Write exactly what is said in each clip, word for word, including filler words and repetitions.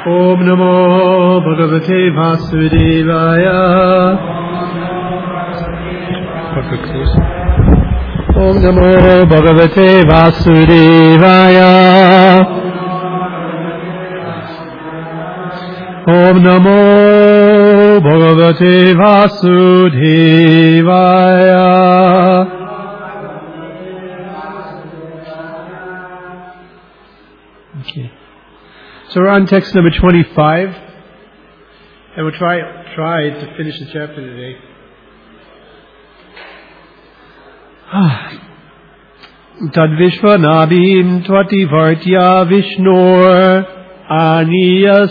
Om Namo Bhagavate Vasudevaya. Om Namo Bhagavate Vasudevaya. Om Namo Bhagavate Vasudevaya. Okay. So we're on text number twenty-five, and we'll try try to finish the chapter today. Tad Vishwanabhim Twati Vartya Vishnor Aniya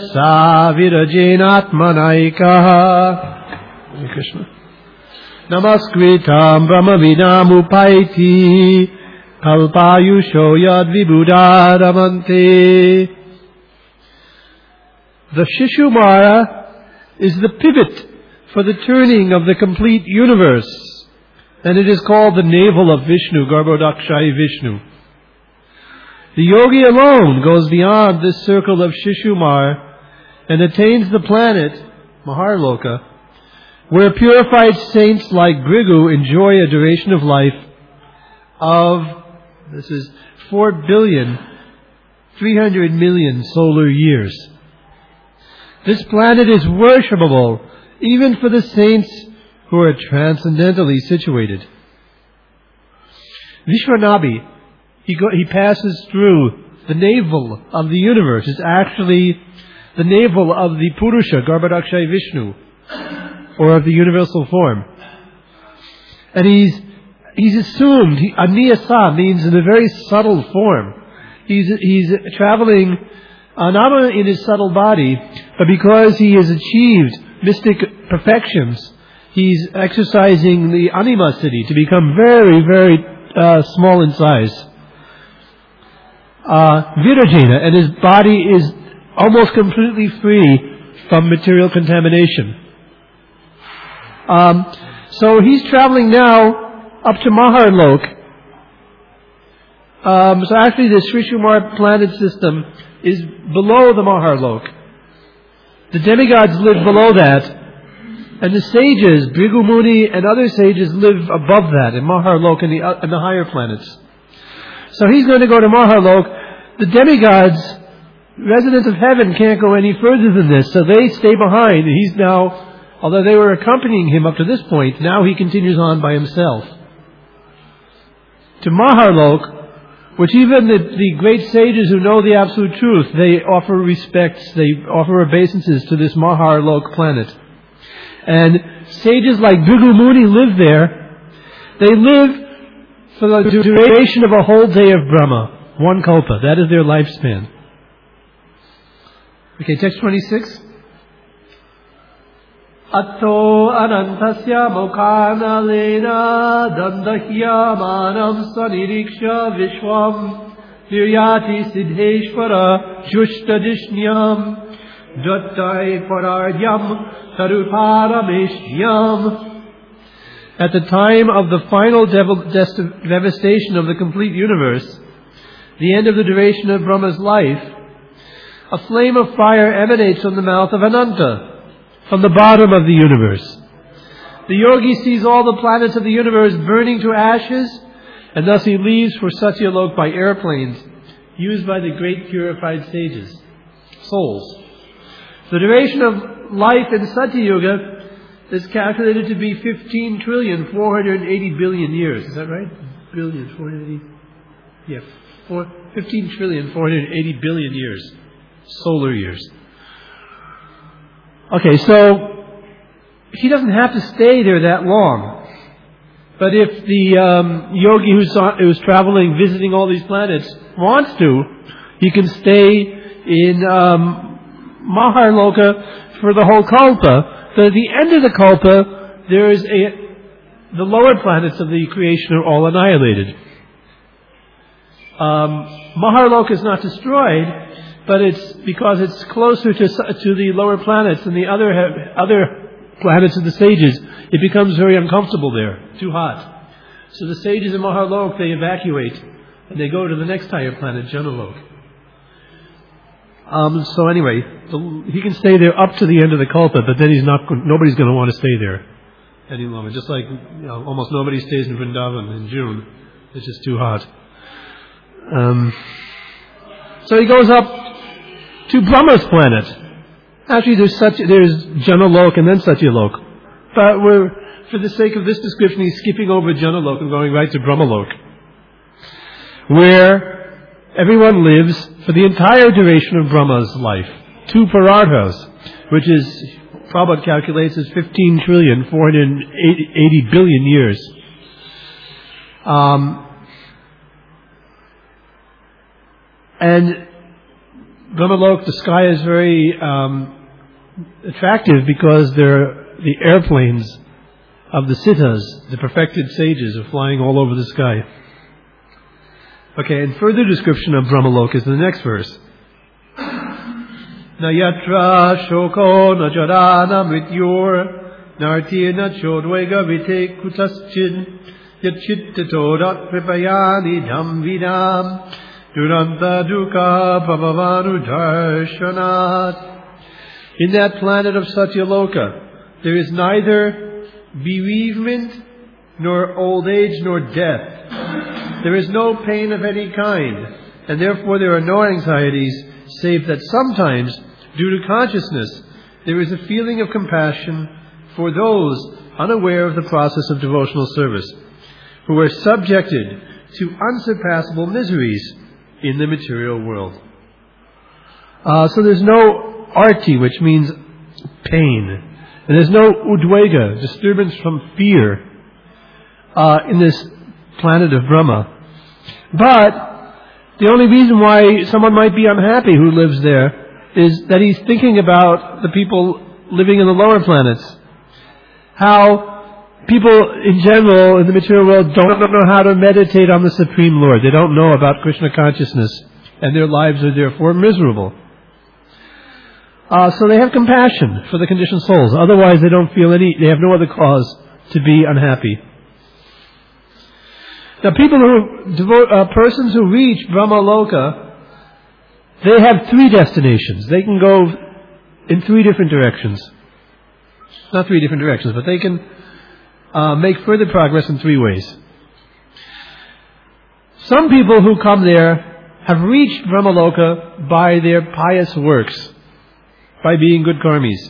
Savirajenatmanaikaha. Hare Krishna. Namaskritam Brahmavidamupaiti Kalpayusho Yad Vibhudaramante. The Shishumara is the pivot for the turning of the complete universe, and it is called the navel of Vishnu, Garbhodakshai Vishnu. The yogi alone goes beyond this circle of Shishumar and attains the planet, Maharloka, where purified saints like Bhrigu enjoy a duration of life of, this is four billion, three hundred million solar years. This planet is worshipable even for the saints who are transcendentally situated. Vishwanabhi, he, go, he passes through the navel of the universe. It's actually the navel of the Purusha, Garbhodakshai Vishnu, or of the universal form. And he's he's assumed, he, Aniyasa means in a very subtle form. He's he's traveling Uh, not only in his subtle body, but because he has achieved mystic perfections, he's exercising the anima siddhi to become very, very uh, small in size. Uh, Virajena, and his body is almost completely free from material contamination. Um, so he's traveling now up to Maharlok. Um, so actually the Srishumar planet system is below the Maharlok. The demigods live below that, and the sages, Bhrigu Muni and other sages, live above that in Maharlok and the, uh, and the higher planets. So he's going to go to Maharlok. The demigods, residents of heaven, can't go any further than this, so they stay behind. He's now, although they were accompanying him up to this point, now he continues on by himself to Maharlok, which even the, the great sages who know the absolute truth, they offer respects, they offer obeisances to this Maharlok planet. And sages like Bhrigu Muni live there. They live for the duration of a whole day of Brahma, one kalpa. That is their lifespan. Okay, text twenty-six. Atto anantasya mokhanalena dandahya manam saniriksha vishwam viryati siddheshvara jushtadishnyam dattai pararyam taruparameshyam. At the time of the final dev- devastation of the complete universe, the end of the duration of Brahma's life, a flame of fire emanates from the mouth of Ananta, from the bottom of the universe. The yogi sees all the planets of the universe burning to ashes, and thus he leaves for Satyalok by airplanes used by the great purified sages, souls. The duration of life in Satyuga is calculated to be fifteen trillion four hundred eighty billion years. Is that right? Billion, four hundred eighty? Yeah, four, fifteen trillion four hundred eighty billion years. Solar years. Okay, so he doesn't have to stay there that long. But if the um, yogi who's, who's traveling, visiting all these planets, wants to, he can stay in um, Maharloka for the whole kalpa. But at the end of the kalpa, there is a the lower planets of the creation are all annihilated. Um, Maharloka is not destroyed, but it's because it's closer to to the lower planets than the other other planets of the sages. It becomes very uncomfortable there, too hot. So the sages in Maharlok, they evacuate and they go to the next higher planet, Janalok. Um, so anyway, the, he can stay there up to the end of the kalpa, but then he's not. Nobody's going to want to stay there any longer. Just like, you know, almost nobody stays in Vrindavan in June. It's just too hot. Um, so he goes up to Brahma's planet. Actually, there's such there's Janalok and then Satyalok, but we're, for the sake of this description, he's skipping over Janalok and going right to Brahmalok, where everyone lives for the entire duration of Brahma's life. Two pararthas, which is, Prabhupada calculates as fifteen trillion, four hundred eighty billion years. Um, and Brahmalok, the sky is very um, attractive because they're the airplanes of the siddhas, the perfected sages, are flying all over the sky. Okay, and further description of Brahmalok is in the next verse. Na yatra shoko na jarana mrityur nartir na chodvega vite kutaschin yachittatodat pripayani dham vidam duranta dukkha bhavavanu darshanat. In that planet of Satyaloka, there is neither bereavement, nor old age, nor death. There is no pain of any kind, and therefore there are no anxieties, save that sometimes, due to consciousness, there is a feeling of compassion for those unaware of the process of devotional service, who are subjected to unsurpassable miseries in the material world. Uh, so there's no arti, which means pain. And there's no udvega, disturbance from fear, uh, in this planet of Brahma. But the only reason why someone might be unhappy who lives there is that he's thinking about the people living in the lower planets. How people in general in the material world don't know how to meditate on the Supreme Lord. They don't know about Krishna consciousness, and their lives are therefore miserable. Uh, so they have compassion for the conditioned souls. Otherwise, they don't feel any. They have no other cause to be unhappy. Now, people who devote, uh, persons who reach Brahmaloka, they have three destinations. They can go in three different directions. Not three different directions, but they can uh, make further progress in three ways. Some people who come there have reached Brahmaloka by their pious works, by being good karmis.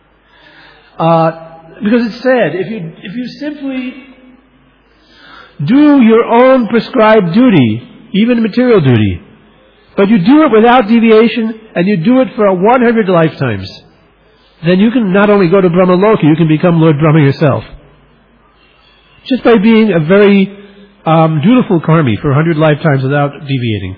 Uh, because it's said, if you if you simply do your own prescribed duty, even material duty, but you do it without deviation, and you do it for one hundred lifetimes, then you can not only go to Brahmaloka, you can become Lord Brahma yourself. Just by being a very um, dutiful karmi for one hundred lifetimes without deviating.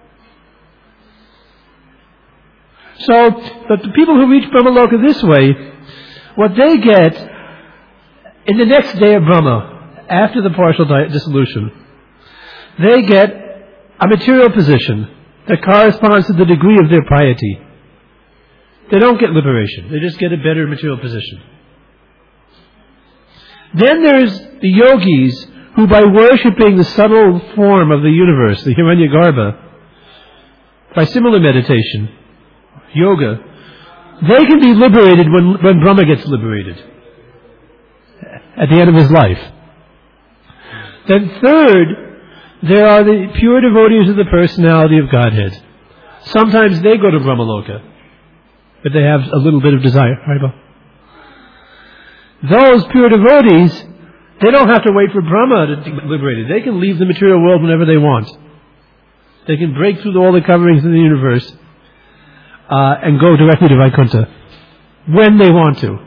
So, but the people who reach Brahmaloka this way, what they get in the next day of Brahma, after the partial dissolution, they get a material position that corresponds to the degree of their piety. They don't get liberation. They just get a better material position. Then there's the yogis who, by worshipping the subtle form of the universe, the Hiranyagarbha, by similar meditation, yoga, they can be liberated when, when Brahma gets liberated at the end of his life. Then third, there are the pure devotees of the personality of Godhead. Sometimes they go to Brahmaloka, but they have a little bit of desire. Haribo. Those pure devotees, they don't have to wait for Brahma to be liberated. They can leave the material world whenever they want. They can break through all the coverings of the universe uh, and go directly to Vaikuntha when they want to.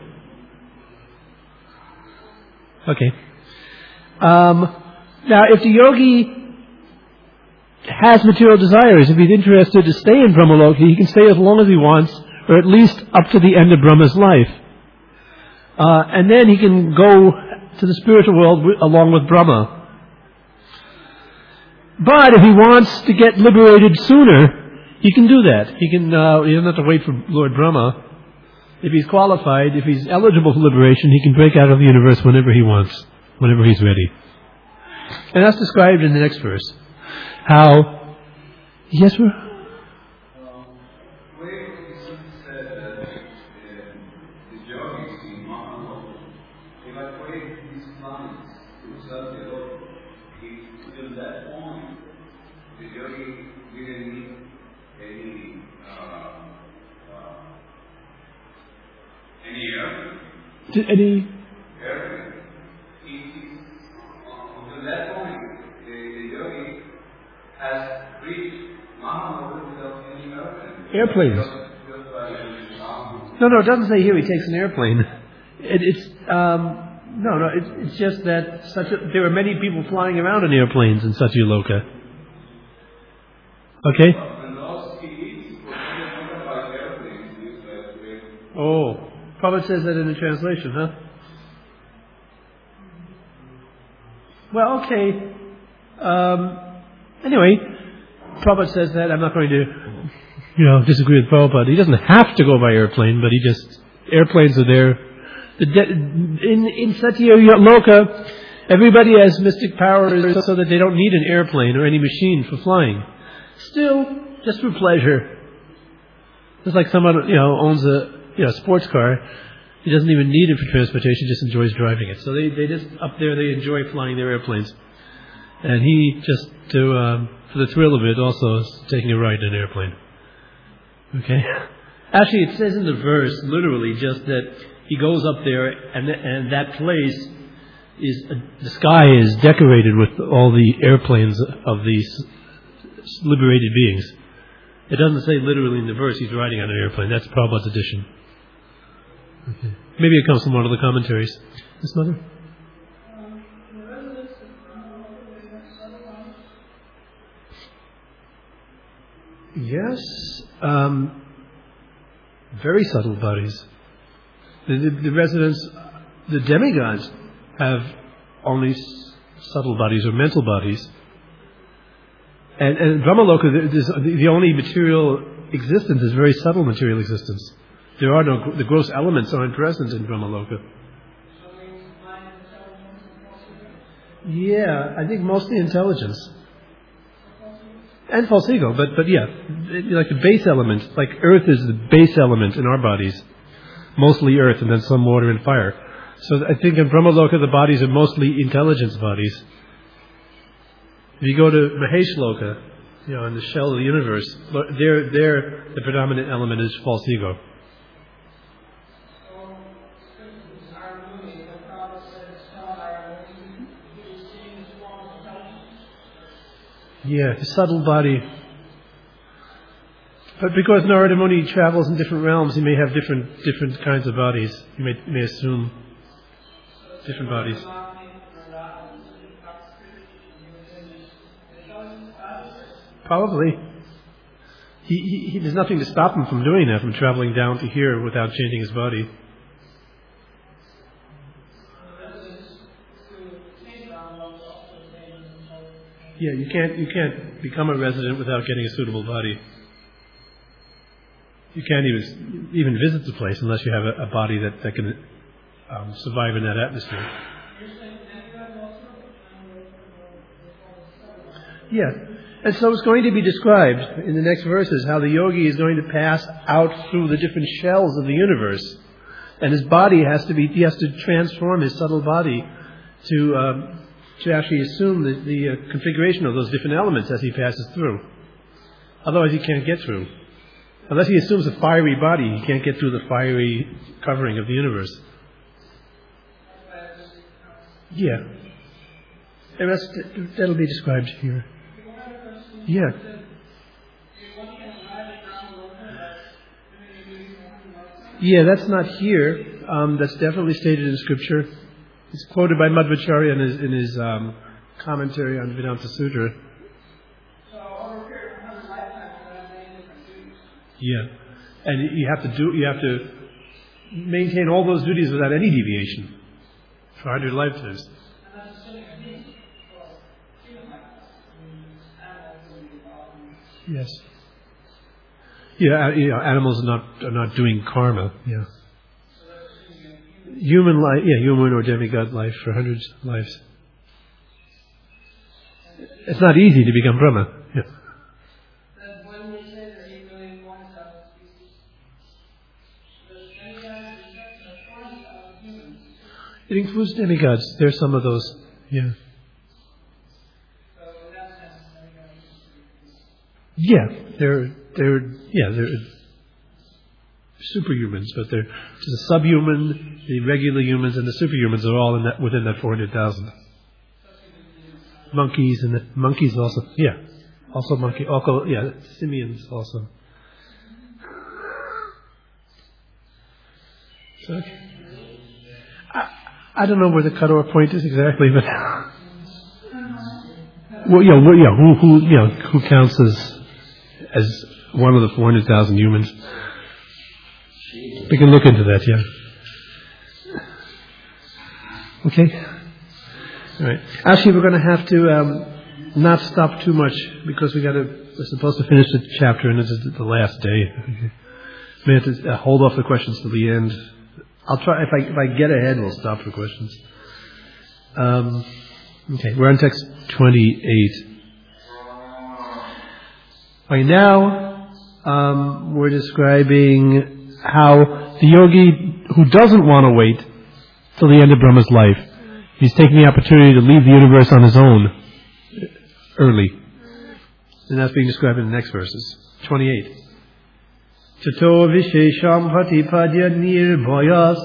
Okay. Um, now, if the yogi has material desires, if he's interested to stay in Brahmaloka, he can stay as long as he wants, or at least up to the end of Brahma's life. Uh, and then he can go to the spiritual world w- along with Brahma. But if he wants to get liberated sooner, he can do that. He can. Uh, he doesn't have to wait for Lord Brahma. If he's qualified, if he's eligible for liberation, he can break out of the universe whenever he wants, whenever he's ready. And that's described in the next verse. How? Yes, sir? Did any? Airplanes. No, no, it doesn't say here he takes an airplane. It, it's um, no, no. It, it's just that such a, there are many people flying around in airplanes in Satyaloka. Okay. Oh. Prabhupada says that in the translation, huh? Well, okay. Um, anyway, Prabhupada says that. I'm not going to, you know, disagree with Prabhupada. He doesn't have to go by airplane, but he just, airplanes are there. The de- in, in Satyaloka, everybody has mystic powers so that they don't need an airplane or any machine for flying. Still, just for pleasure. Just like someone, you know, owns a, you know, sports car. He doesn't even need it for transportation, just enjoys driving it. So they, they just, up there, they enjoy flying their airplanes. And he just, to, um, for the thrill of it, also is taking a ride in an airplane. Okay? Actually, it says in the verse, literally, just that he goes up there and, and that place is, uh, the sky is decorated with all the airplanes of these liberated beings. It doesn't say literally in the verse he's riding on an airplane. That's Prabhupada's addition. Okay. Maybe it comes from one of the commentaries. Yes, Mother? Yes. Um, very subtle bodies. The, the, the residents, the demigods, have only s- subtle bodies or mental bodies. And, and Brahmaloka, the, the only material existence is very subtle material existence. There are no, the gross elements aren't present in Brahmaloka. Yeah, I think mostly intelligence. And false ego, but, but yeah, like the base element, like earth is the base element in our bodies. Mostly earth and then some water and fire. So I think in Brahmaloka the bodies are mostly intelligence bodies. If you go to Maheshloka, you know, in the shell of the universe, there, there, the predominant element is false ego. Yeah, the subtle body. But because Narada Muni travels in different realms, he may have different different kinds of bodies. He may, may assume different bodies. Probably. He, he, he, there's nothing to stop him from doing that, from traveling down to here without changing his body. Yeah, you can't you can't become a resident without getting a suitable body. You can't even even visit the place unless you have a, a body that, that can um, survive in that atmosphere. Yeah. And so it's going to be described in the next verses how the yogi is going to pass out through the different shells of the universe. And his body has to be, he has to transform his subtle body to um, to actually assume the, the uh, configuration of those different elements as he passes through. Otherwise he can't get through. Unless he assumes a fiery body, he can't get through the fiery covering of the universe. Yeah. The rest, that'll be described here. Yeah. Yeah, that's not here. Um, that's definitely stated in Scripture. It's quoted by Madhvacharya in his, in his um, commentary on Vedanta Sutra. Yeah, and you have to do, you have to maintain all those duties without any deviation for one hundred lifetimes. Yes. Yeah, you know, animals are not are not doing karma. Yeah. Human life, yeah, human or demigod life for hundreds of lives. It's not easy to become Brahma. Yeah. It includes demigods. There's some of those. Yeah. Yeah, they're they're yeah they're superhumans, but they're the subhuman, the regular humans, and the superhumans are all in that within that four hundred thousand. Monkeys and the monkeys also, yeah, also monkey, also yeah, simians also. So, I, I don't know where the cutoff point is exactly, but well, yeah, well, yeah, who who you know who counts as as one of the four hundred thousand humans? We can look into that, yeah. Okay. All right. Actually, we're going to have to um, not stop too much because we got to. We're supposed to finish the chapter, and this is the last day. We have to uh, hold off the questions till the end. I'll try. If I if I get ahead, we'll stop for questions. Um, okay, we're on text twenty-eight. Right now, um, we're describing how the yogi who doesn't want to wait till the end of Brahma's life, he's taking the opportunity to leave the universe on his own early. And that's being described in the next verses. twenty-eight. Tato vishesham hatipadya nirbhayas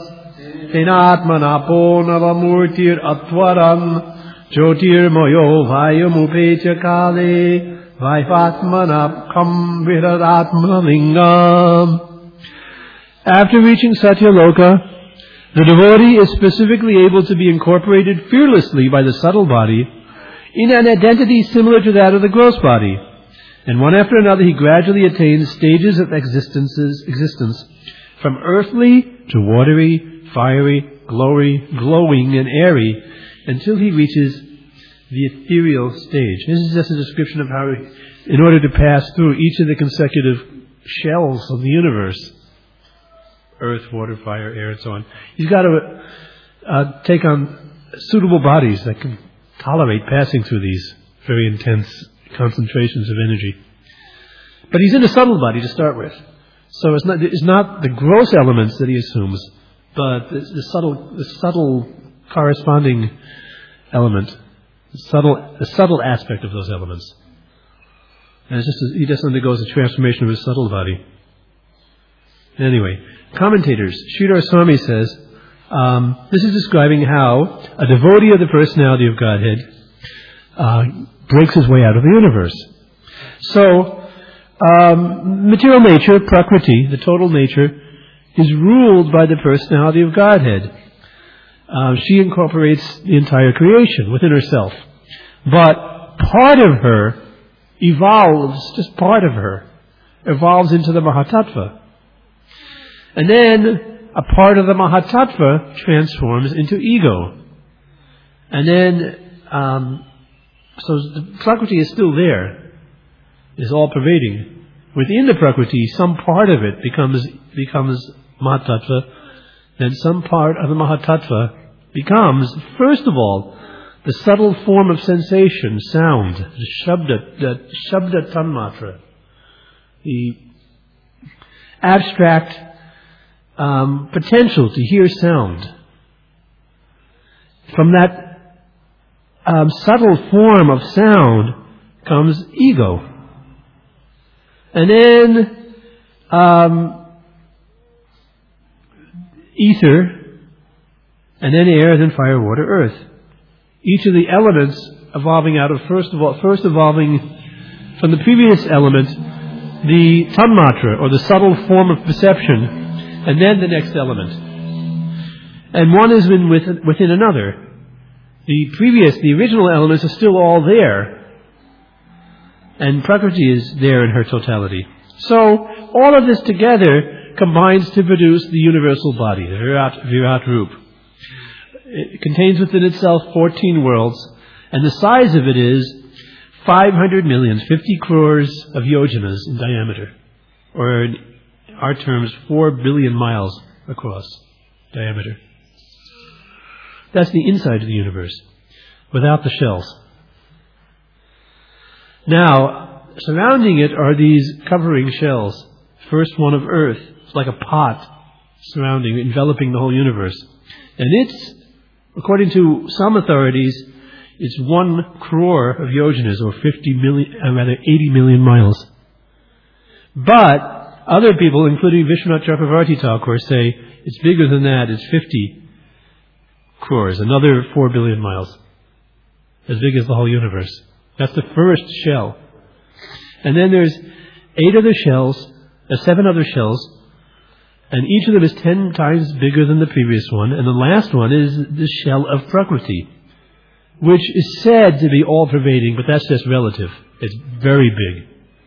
tenatmanapo navamurtir atvaram jyotir moyo vayamupecha kale vaifatmanapkam viradatmanalingam. After reaching Satyaloka, the devotee is specifically able to be incorporated fearlessly by the subtle body in an identity similar to that of the gross body. And one after another he gradually attains stages of existences, existence from earthly to watery, fiery, glory, glowing, and airy until he reaches the ethereal stage. This is just a description of how, in order to pass through each of the consecutive shells of the universe, earth, water, fire, air, and so on, he's got to uh, take on suitable bodies that can tolerate passing through these very intense concentrations of energy. But he's in a subtle body to start with. So it's not, it's not the gross elements that he assumes, but the, the subtle the subtle corresponding element, the subtle, the subtle aspect of those elements. And it's just a, he just undergoes a transformation of his subtle body. Anyway, commentators, Sridhar Swami says, um, this is describing how a devotee of the personality of Godhead uh, breaks his way out of the universe. So, um, material nature, Prakriti, the total nature, is ruled by the personality of Godhead. Uh, she incorporates the entire creation within herself. But part of her evolves, just part of her, evolves into the Mahatattva. And then a part of the Mahatattva transforms into ego. And then, um, so the Prakriti is still there, is all pervading. Within the Prakriti, some part of it becomes becomes Mahatattva, then some part of the Mahatattva becomes, first of all, the subtle form of sensation, sound, the Shabda, the Shabda Tanmatra, the abstract um, potential to hear sound. From that um, subtle form of sound comes ego. And then um, ether, and then air, then fire, water, earth. Each of the elements evolving out of, first of all, first evolving from the previous element, the tanmatra, or the subtle form of perception, and then the next element. And one is in within, within another. The previous, the original elements are still all there, and Prakriti is there in her totality. So, all of this together combines to produce the universal body, the Virat, Virat Rup. It contains within itself fourteen worlds, and the size of it is five hundred million, fifty crores of yojanas in diameter, or in our terms, four billion miles across diameter. That's the inside of the universe, without the shells. Now, surrounding it are these covering shells. First one of earth, it's like a pot surrounding, enveloping the whole universe. And its According to some authorities, it's one crore of yojanas, or fifty million, uh, rather eighty million miles. But other people, including Vishwanath Chakravarti Thakur, say it's bigger than that. It's fifty crores, another four billion miles, as big as the whole universe. That's the first shell. And then there's eight other shells, uh, seven other shells, and each of them is ten times bigger than the previous one. And the last one is the shell of Prakriti, which is said to be all-pervading, but that's just relative. It's very big.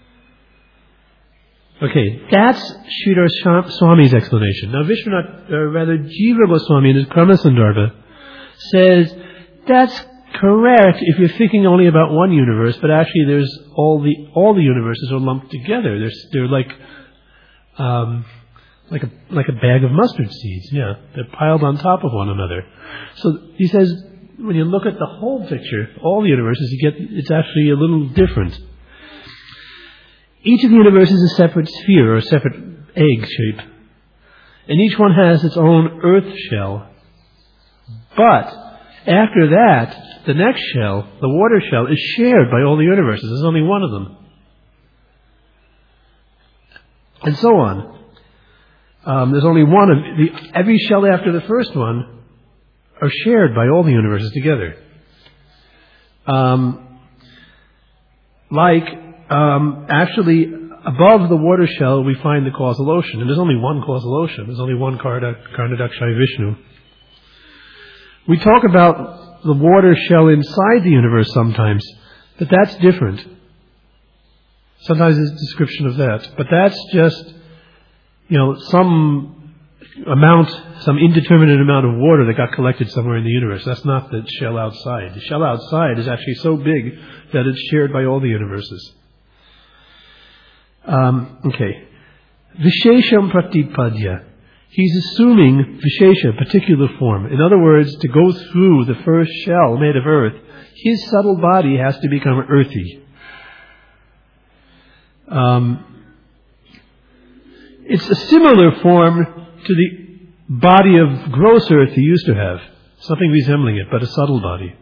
Okay, that's Sridhar Swami's explanation. Now Vishwanath, or rather Jiva Goswami in his Karma Sandarbha, says that's correct if you're thinking only about one universe, but actually there's all the all the universes are lumped together. They're they're like um, like a like a bag of mustard seeds. Yeah, they're piled on top of one another. So he says when you look at the whole picture, all the universes, you get it's actually a little different. Each of the universes is a separate sphere or a separate egg shape, and each one has its own earth shell. But after that, the next shell, the water shell, is shared by all the universes. There's only one of them. And so on. Um, there's only one of the, every shell after the first one are shared by all the universes together. Um, like, um, actually, above the water shell, we find the causal ocean. And there's only one causal ocean. There's only one Karnadakshaya Vishnu. We talk about the water shell inside the universe sometimes, but that's different. Sometimes there's a description of that. But that's just, you know, some amount, some indeterminate amount of water that got collected somewhere in the universe. That's not the shell outside. The shell outside is actually so big that it's shared by all the universes. Um, okay. Vishesham Pratipadya. He's assuming Vishesha, particular form. In other words, to go through the first shell made of earth, his subtle body has to become earthy. Um, it's a similar form to the body of gross earth he used to have. Something resembling it, but a subtle body.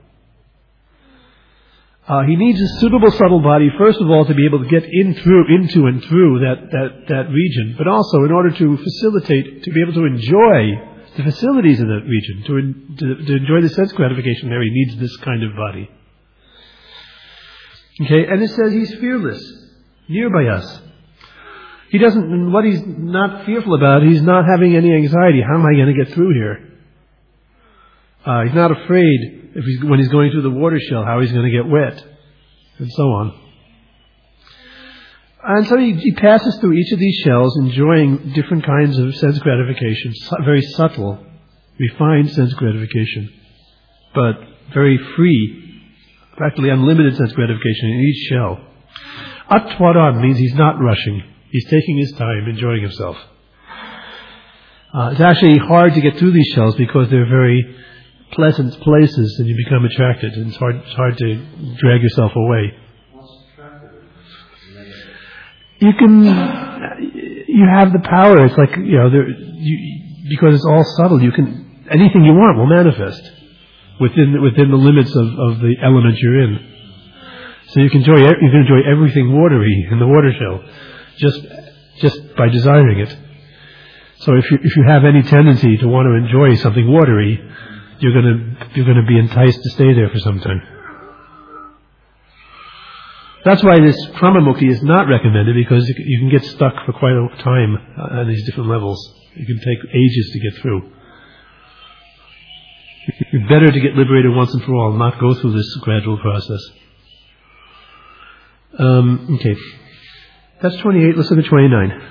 Uh, he needs a suitable subtle body, first of all, to be able to get in through, into and through that, that, that region, but also in order to facilitate, to be able to enjoy the facilities in that region, to, in, to, to enjoy the sense gratification there, he needs this kind of body. Okay, and it says he's fearless, nearby us. He doesn't, what he's not fearful about, he's not having any anxiety. How am I going to get through here? Uh, he's not afraid if he's, when he's going through the water shell, how he's going to get wet, and so on. And so he, he passes through each of these shells, enjoying different kinds of sense gratification, very subtle, refined sense gratification, but very free, practically unlimited sense gratification in each shell. Atwaram means he's not rushing. He's taking his time, enjoying himself. Uh, it's actually hard to get through these shells because they're very pleasant places and you become attracted, and it's hard, it's hard to drag yourself away. You can, you have the power. It's like, you know, there, you, because it's all subtle, you can, anything you want will manifest within, within the limits of, of the element you're in. So you can enjoy, you can enjoy everything watery in the water shell, just, just by desiring it. So if you, if you have any tendency to want to enjoy something watery, you're going to you're going to be enticed to stay there for some time. That's why this Kramamukhi is not recommended, because you can get stuck for quite a time on these different levels. You can take ages to get through. It's better to get liberated once and for all, not go through this gradual process. Um, okay, that's twenty-eight. Let's look at twenty-nine.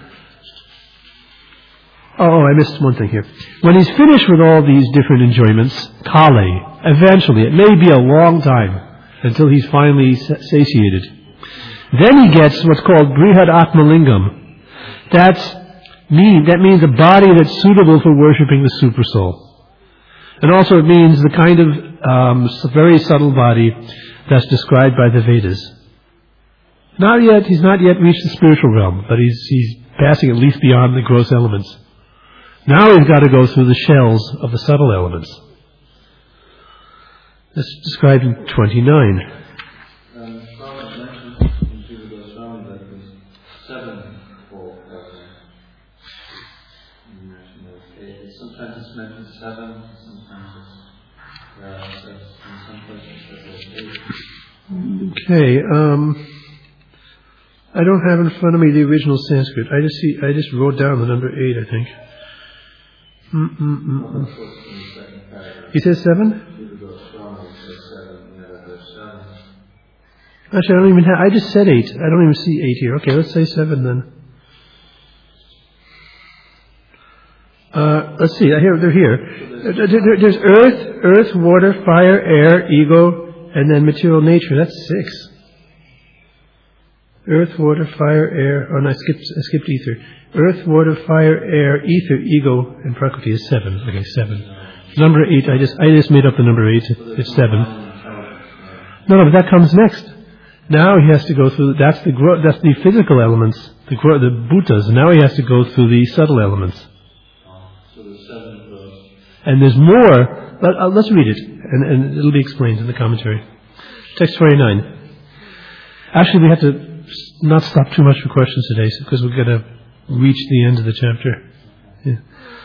Oh, I missed one thing here. When he's finished with all these different enjoyments, Kale, eventually, it may be a long time until he's finally satiated. Then he gets what's called Brihad Atmalingam. That's mean, that means a body that's suitable for worshipping the Supersoul. And also it means the kind of um, very subtle body that's described by the Vedas. Not yet, he's not yet reached the spiritual realm, but he's, he's passing at least beyond the gross elements. Now he's got to go through the shells of the subtle elements. That's described in twenty-nine. Um, Swami mentioned in Jiva Goswami that there's seven for everything. It, sometimes it's mentioned seven, sometimes it's, uh, it's, in some places it's eight. Okay, um, I don't have in front of me the original Sanskrit. I just see, I just wrote down the number eight, I think. Mm-mm-mm. He says seven? Actually, I don't even have, I just said eight. I don't even see eight here. Okay, let's say seven then. Uh, let's see, here, they're here. There, there, there's earth, earth, water, fire, air, ego, and then material nature. That's six. Earth, water, fire, air. Oh no, I skipped, I skipped ether. Earth, water, fire, air, ether, ego, and Prakriti is seven. Okay, seven. Number eight, I just, I just made up the number eight. It's seven. No, no, but that comes next. Now he has to go through, that's the gro- that's the physical elements, the gro- the bhutas. Now he has to go through the subtle elements. So there's seven of those. And there's more. Let, uh, let's read it, and, and it'll be explained in the commentary. Text twenty-nine. Actually, we have to not stop too much for questions today, because we're going to reach the end of the chapter. Yeah.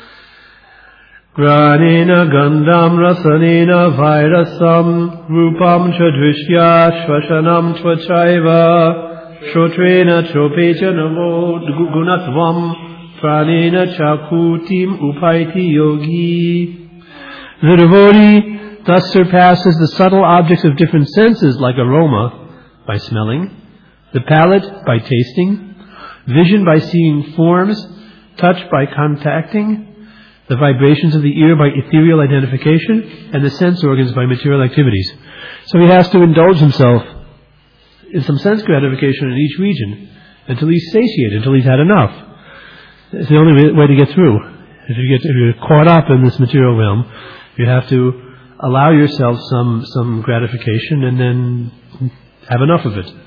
Granena gandam rasanena vairasam rupam chadrishya shvashanam tvachaiva shrotrena tropecha namo gunatvam pranena chakutim upaiti yogi. The devotee thus surpasses the subtle objects of different senses like aroma by smelling, the palate by tasting, vision by seeing forms, touch by contacting, the vibrations of the ear by ethereal identification, and the sense organs by material activities. So he has to indulge himself in some sense gratification in each region until he's satiated, until he's had enough. It's the only way to get through. If you get if you're caught up in this material realm, you have to allow yourself some some gratification and then have enough of it.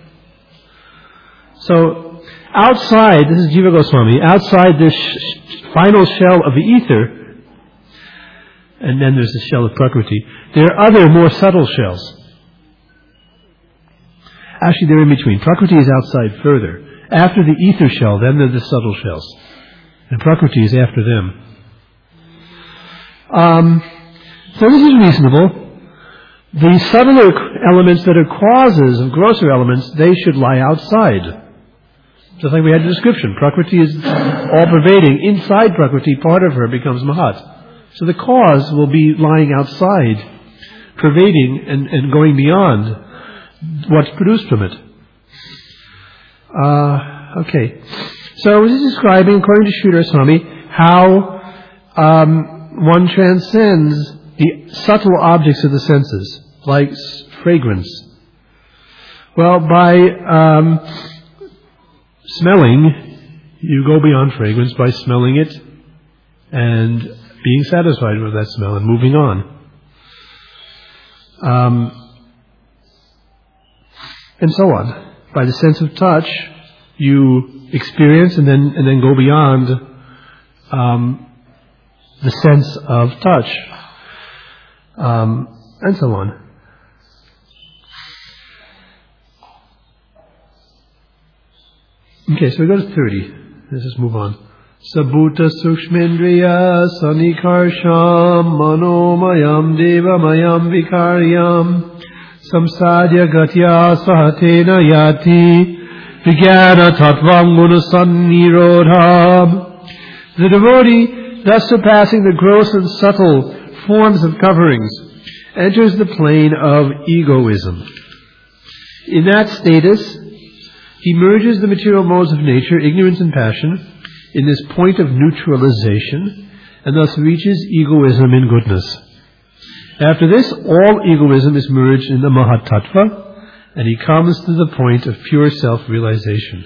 So outside, this is Jiva Goswami, outside this final shell of the ether, and then there's the shell of Prakriti, there are other more subtle shells. Actually, they're in between. Prakriti is outside further. After the ether shell, then there are the subtle shells. And Prakriti is after them. Um, so this is reasonable. The subtler elements that are causes of grosser elements, they should lie outside. Just like we had the description. Prakriti is all-pervading. Inside Prakriti, part of her becomes Mahat. So the cause will be lying outside, pervading and, and going beyond what's produced from it. Uh, okay. So this is describing, according to Sridhar Swami, how um, one transcends the subtle objects of the senses, like fragrance. Well, by um, smelling, you go beyond fragrance by smelling it and being satisfied with that smell and moving on. Um, and so on. By the sense of touch, you experience and then and then go beyond um, the sense of touch, um, and so on. Okay, so we go to thirty. Let's just move on. Sabhuta sukshmendriya sanikarsham manomayam devamayam vikaryam samsadya gatya sahatena yati vijnana tattvam gunasannirodham. The devotee, thus surpassing the gross and subtle forms of coverings, enters the plane of egoism. In that status, he merges the material modes of nature, ignorance and passion, in this point of neutralization, and thus reaches egoism in goodness. After this, all egoism is merged in the Mahatattva, and he comes to the point of pure self-realization.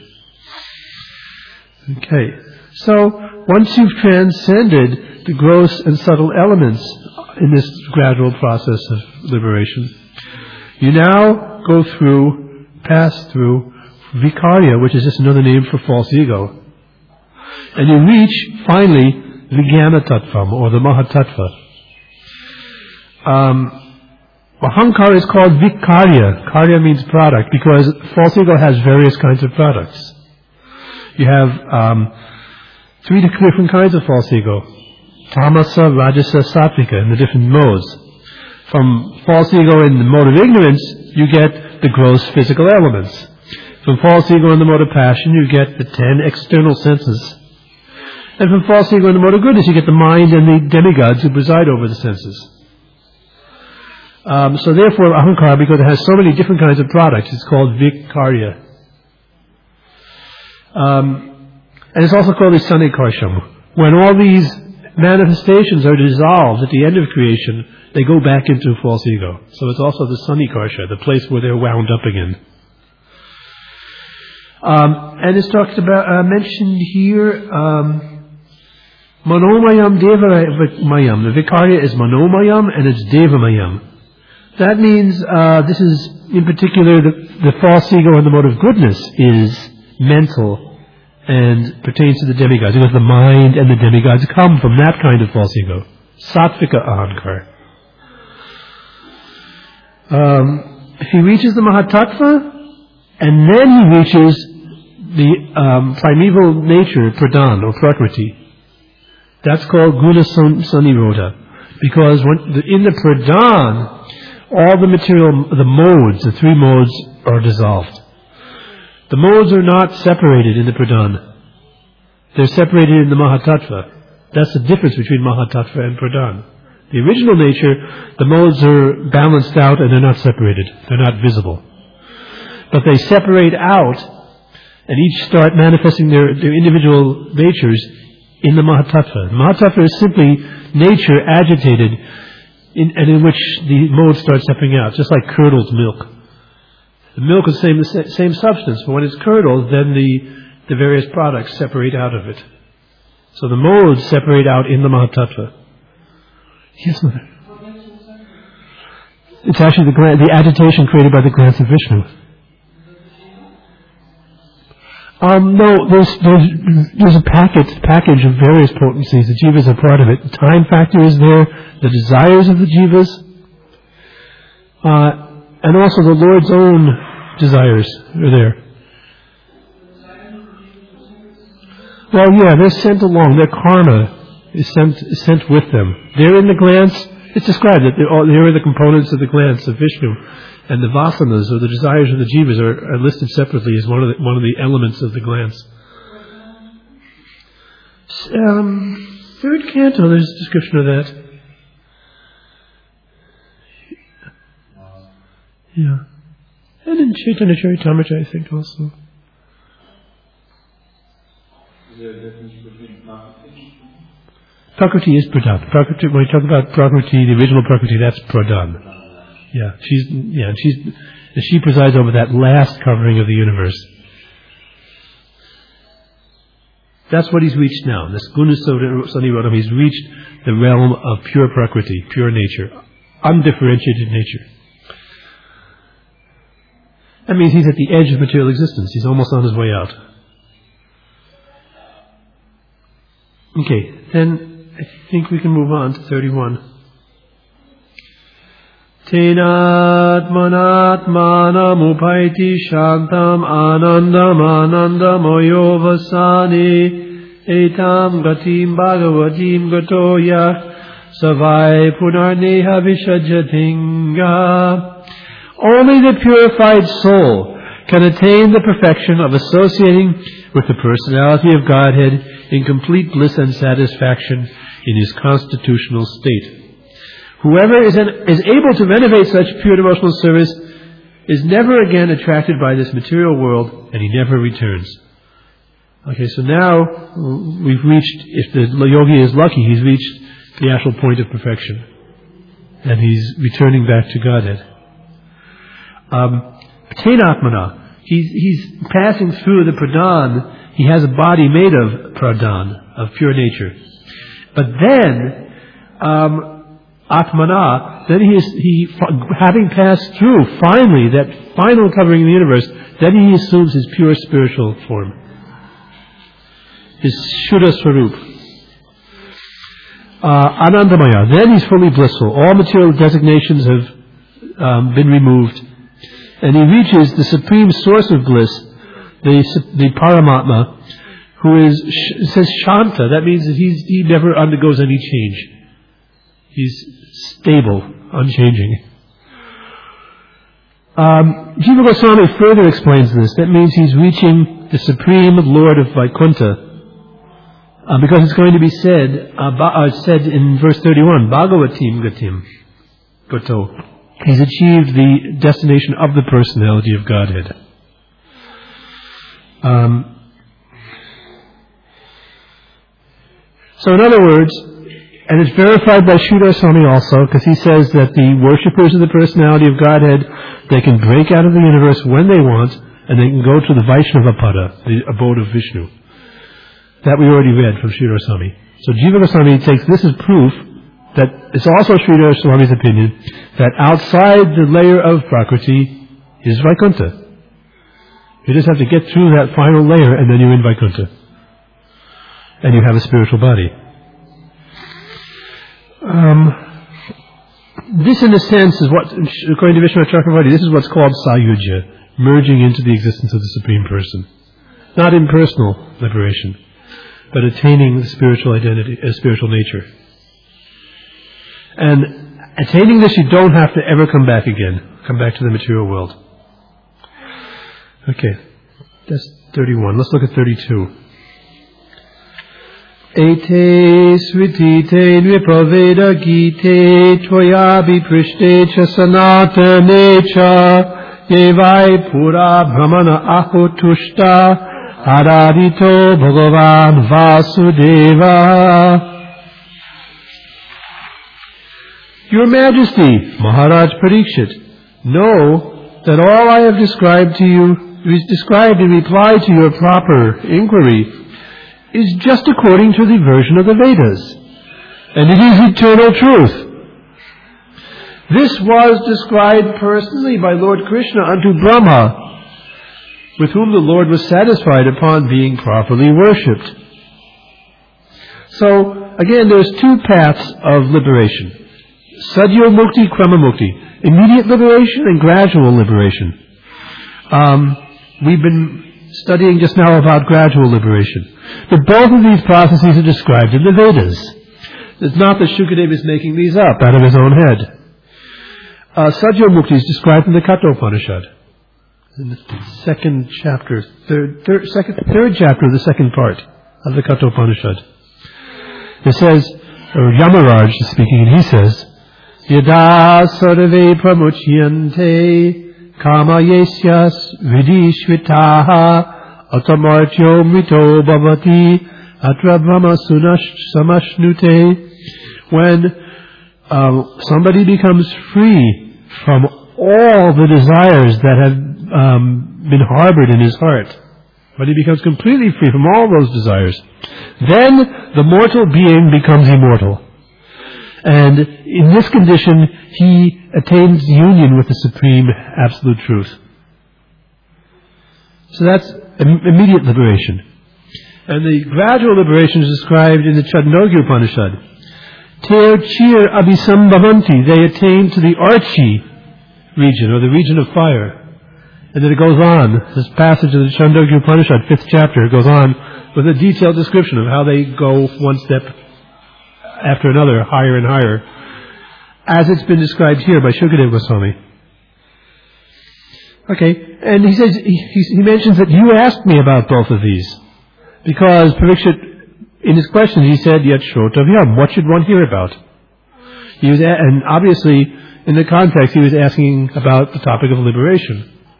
Okay, so once you've transcended the gross and subtle elements in this gradual process of liberation, you now go through, pass through Vikarya, which is just another name for false ego. And you reach, finally, Vijnana Tattvam, or the Mahatattva. Um, Ahankara is called Vikarya. Karya means product because false ego has various kinds of products. You have um, three different kinds of false ego. Tamasa, Rajasa, Sattvika in the different modes. From false ego in the mode of ignorance, you get the gross physical elements. From false ego in the mode of passion, you get the ten external senses. And from false ego in the mode of goodness, you get the mind and the demigods who preside over the senses. Um, so therefore, Ahankara, because it has so many different kinds of products, it's called Vikarya. Um, and it's also called the Sanikarsham. When all these manifestations are dissolved at the end of creation, they go back into false ego. So it's also the Sanikarsha, the place where they're wound up again. Um, and it's talked about, uh, mentioned here, um, Manomayam Devamayam. The Vikarya is Manomayam and it's Devamayam. That means, uh, this is, in particular, the, the false ego in the mode of goodness is mental and pertains to the demigods, because the mind and the demigods come from that kind of false ego. Sattvika Ahankar. Um, he reaches the Mahatattva, and then he reaches the um, primeval nature, Pradhan, or Prakriti. That's called Guna Sanirodha. Because when the, in the Pradhan, all the material, the modes, the three modes are dissolved. The modes are not separated in the Pradhan. They're separated in the Mahatattva. That's the difference between Mahatattva and Pradhan. The original nature, the modes are balanced out and they're not separated. They're not visible. But they separate out and each start manifesting their, their individual natures in the Mahatattva. Mahatattva is simply nature agitated in, and in which the modes start separating out, just like curdled milk. The milk is the same, the same substance, but when it's curdled, then the, the various products separate out of it. So the modes separate out in the Mahatattva. Yes, Mother. It's actually the, the agitation created by the glance of Vishnu. Um, no, there's, there's, there's a packet, package of various potencies. The jivas are part of it. The time factor is there, the desires of the jivas, uh, and also the Lord's own desires are there. Well, yeah, they're sent along. Their karma is sent, is sent with them. They're in the glance. It's described that they're all, here are the components of the glance of Vishnu. And the vasanas, or the desires of the jivas, are, are listed separately as one of the, one of the elements of the glance. Um, third canto, there's a description of that. Yeah. And in Chaitanya Charitamrita, I think, also. Is there a difference between Prakriti? Prakriti is Pradhan. Prakriti, when we talk about Prakriti, the original Prakriti, that's Pradhan. Yeah, she's yeah, she's she presides over that last covering of the universe. That's what he's reached now. This Guna Sanirodham, he's reached the realm of pure Prakriti, pure nature, undifferentiated nature. That means he's at the edge of material existence. He's almost on his way out. Okay, then I think we can move on to thirty-one. Tenat manat manam upaiti shantam anandam anandamoyo vasani etam gatim bhagavatim gatoya savai punarneha vishajyatinga. Only the purified soul can attain the perfection of associating with the personality of Godhead in complete bliss and satisfaction in his constitutional state. Whoever is, an, is able to renovate such pure devotional service is never again attracted by this material world, and he never returns. Okay, so now we've reached, if the yogi is lucky, he's reached the actual point of perfection. And he's returning back to Godhead. Um, Tenatmana, he's, he's passing through the Pradhan. He has a body made of Pradhan, of pure nature. But then, um, Atmana, then he, is, he, having passed through, finally, that final covering of the universe, then he assumes his pure spiritual form. His Shuddha Swarup. Uh, Anandamaya, then he's fully blissful. All material designations have um, been removed. And he reaches the supreme source of bliss, the, the Paramatma, who is, it says Shanta. That means that he's, he never undergoes any change. He's stable, unchanging. Um, Jiva Goswami further explains this. That means he's reaching the Supreme Lord of Vaikuntha. Uh, because it's going to be said, uh, ba- uh, said in verse thirty-one, Bhagavatim Gatim Goto. He's achieved the destination of the personality of Godhead. Um, so in other words, and it's verified by Sridhar Swami also, because he says that the worshippers of the personality of Godhead, they can break out of the universe when they want, and they can go to the Vaishnava Pada, the abode of Vishnu. That we already read from Sridhar Swami. So Jiva Goswami takes this as proof that it's also Sridhar Swami's opinion that outside the layer of Prakriti is Vaikuntha. You just have to get through that final layer and then you're in Vaikuntha. And you have a spiritual body. Um, this in a sense is what, according to Vishwanath Chakravarti, this is what's called Sayujya, merging into the existence of the Supreme Person. Not impersonal liberation, but attaining the spiritual identity, a uh, spiritual nature. And attaining this, you don't have to ever come back again. Come back to the material world. Okay, that's thirty-one. Let's look at thirty-two. Ete svitite nvipraveda gite tvoyabi prishte cha sanatane cha yevai pura brahmana ahutushta Aradito Bhagavan Vasudeva. Your Majesty, Maharaj Parikshit, know that all I have described to you, is described in reply to your proper inquiry, is just according to the version of the Vedas, and it is eternal truth. This was described personally by Lord Krishna unto Brahma, with whom the Lord was satisfied upon being properly worshipped. So, again, there's two paths of liberation. Sadhya Mukti, Krama Mukti. Immediate liberation and gradual liberation. Um, we've been studying just now about gradual liberation. But both of these processes are described in the Vedas. It's not that Shukadeva is making these up out of his own head. Uh, Sadhya Mukti is described in the Kathopanishad. In the second chapter, third, third, second, third chapter of the second part of the Kathopanishad. It says, or Yamaraj is speaking, and he says, Yada sarve pramuchyante kama yesyas vidishvitaha atamartyo mito bhavati atra brahma sunash samashnute. When uh, somebody becomes free from all the desires that have Um, been harbored in his heart, but he becomes completely free from all those desires, then the mortal being becomes immortal. And in this condition, he attains union with the Supreme Absolute Truth. So that's immediate liberation. And the gradual liberation is described in the Chandogya Upanishad. Ter chir abhisambhavanti, they attain to the Archi region, or the region of fire. And then it goes on, this passage of the Chandogya Upanishad, fifth chapter, it goes on with a detailed description of how they go one step after another, higher and higher, as it's been described here by Shukadeva Goswami. Okay, and he says, he, he mentions that you asked me about both of these, because Parikshit, in his questions, he said, Yat Shrotavyam, what should one hear about? He was, a- and obviously, in the context, he was asking about the topic of liberation.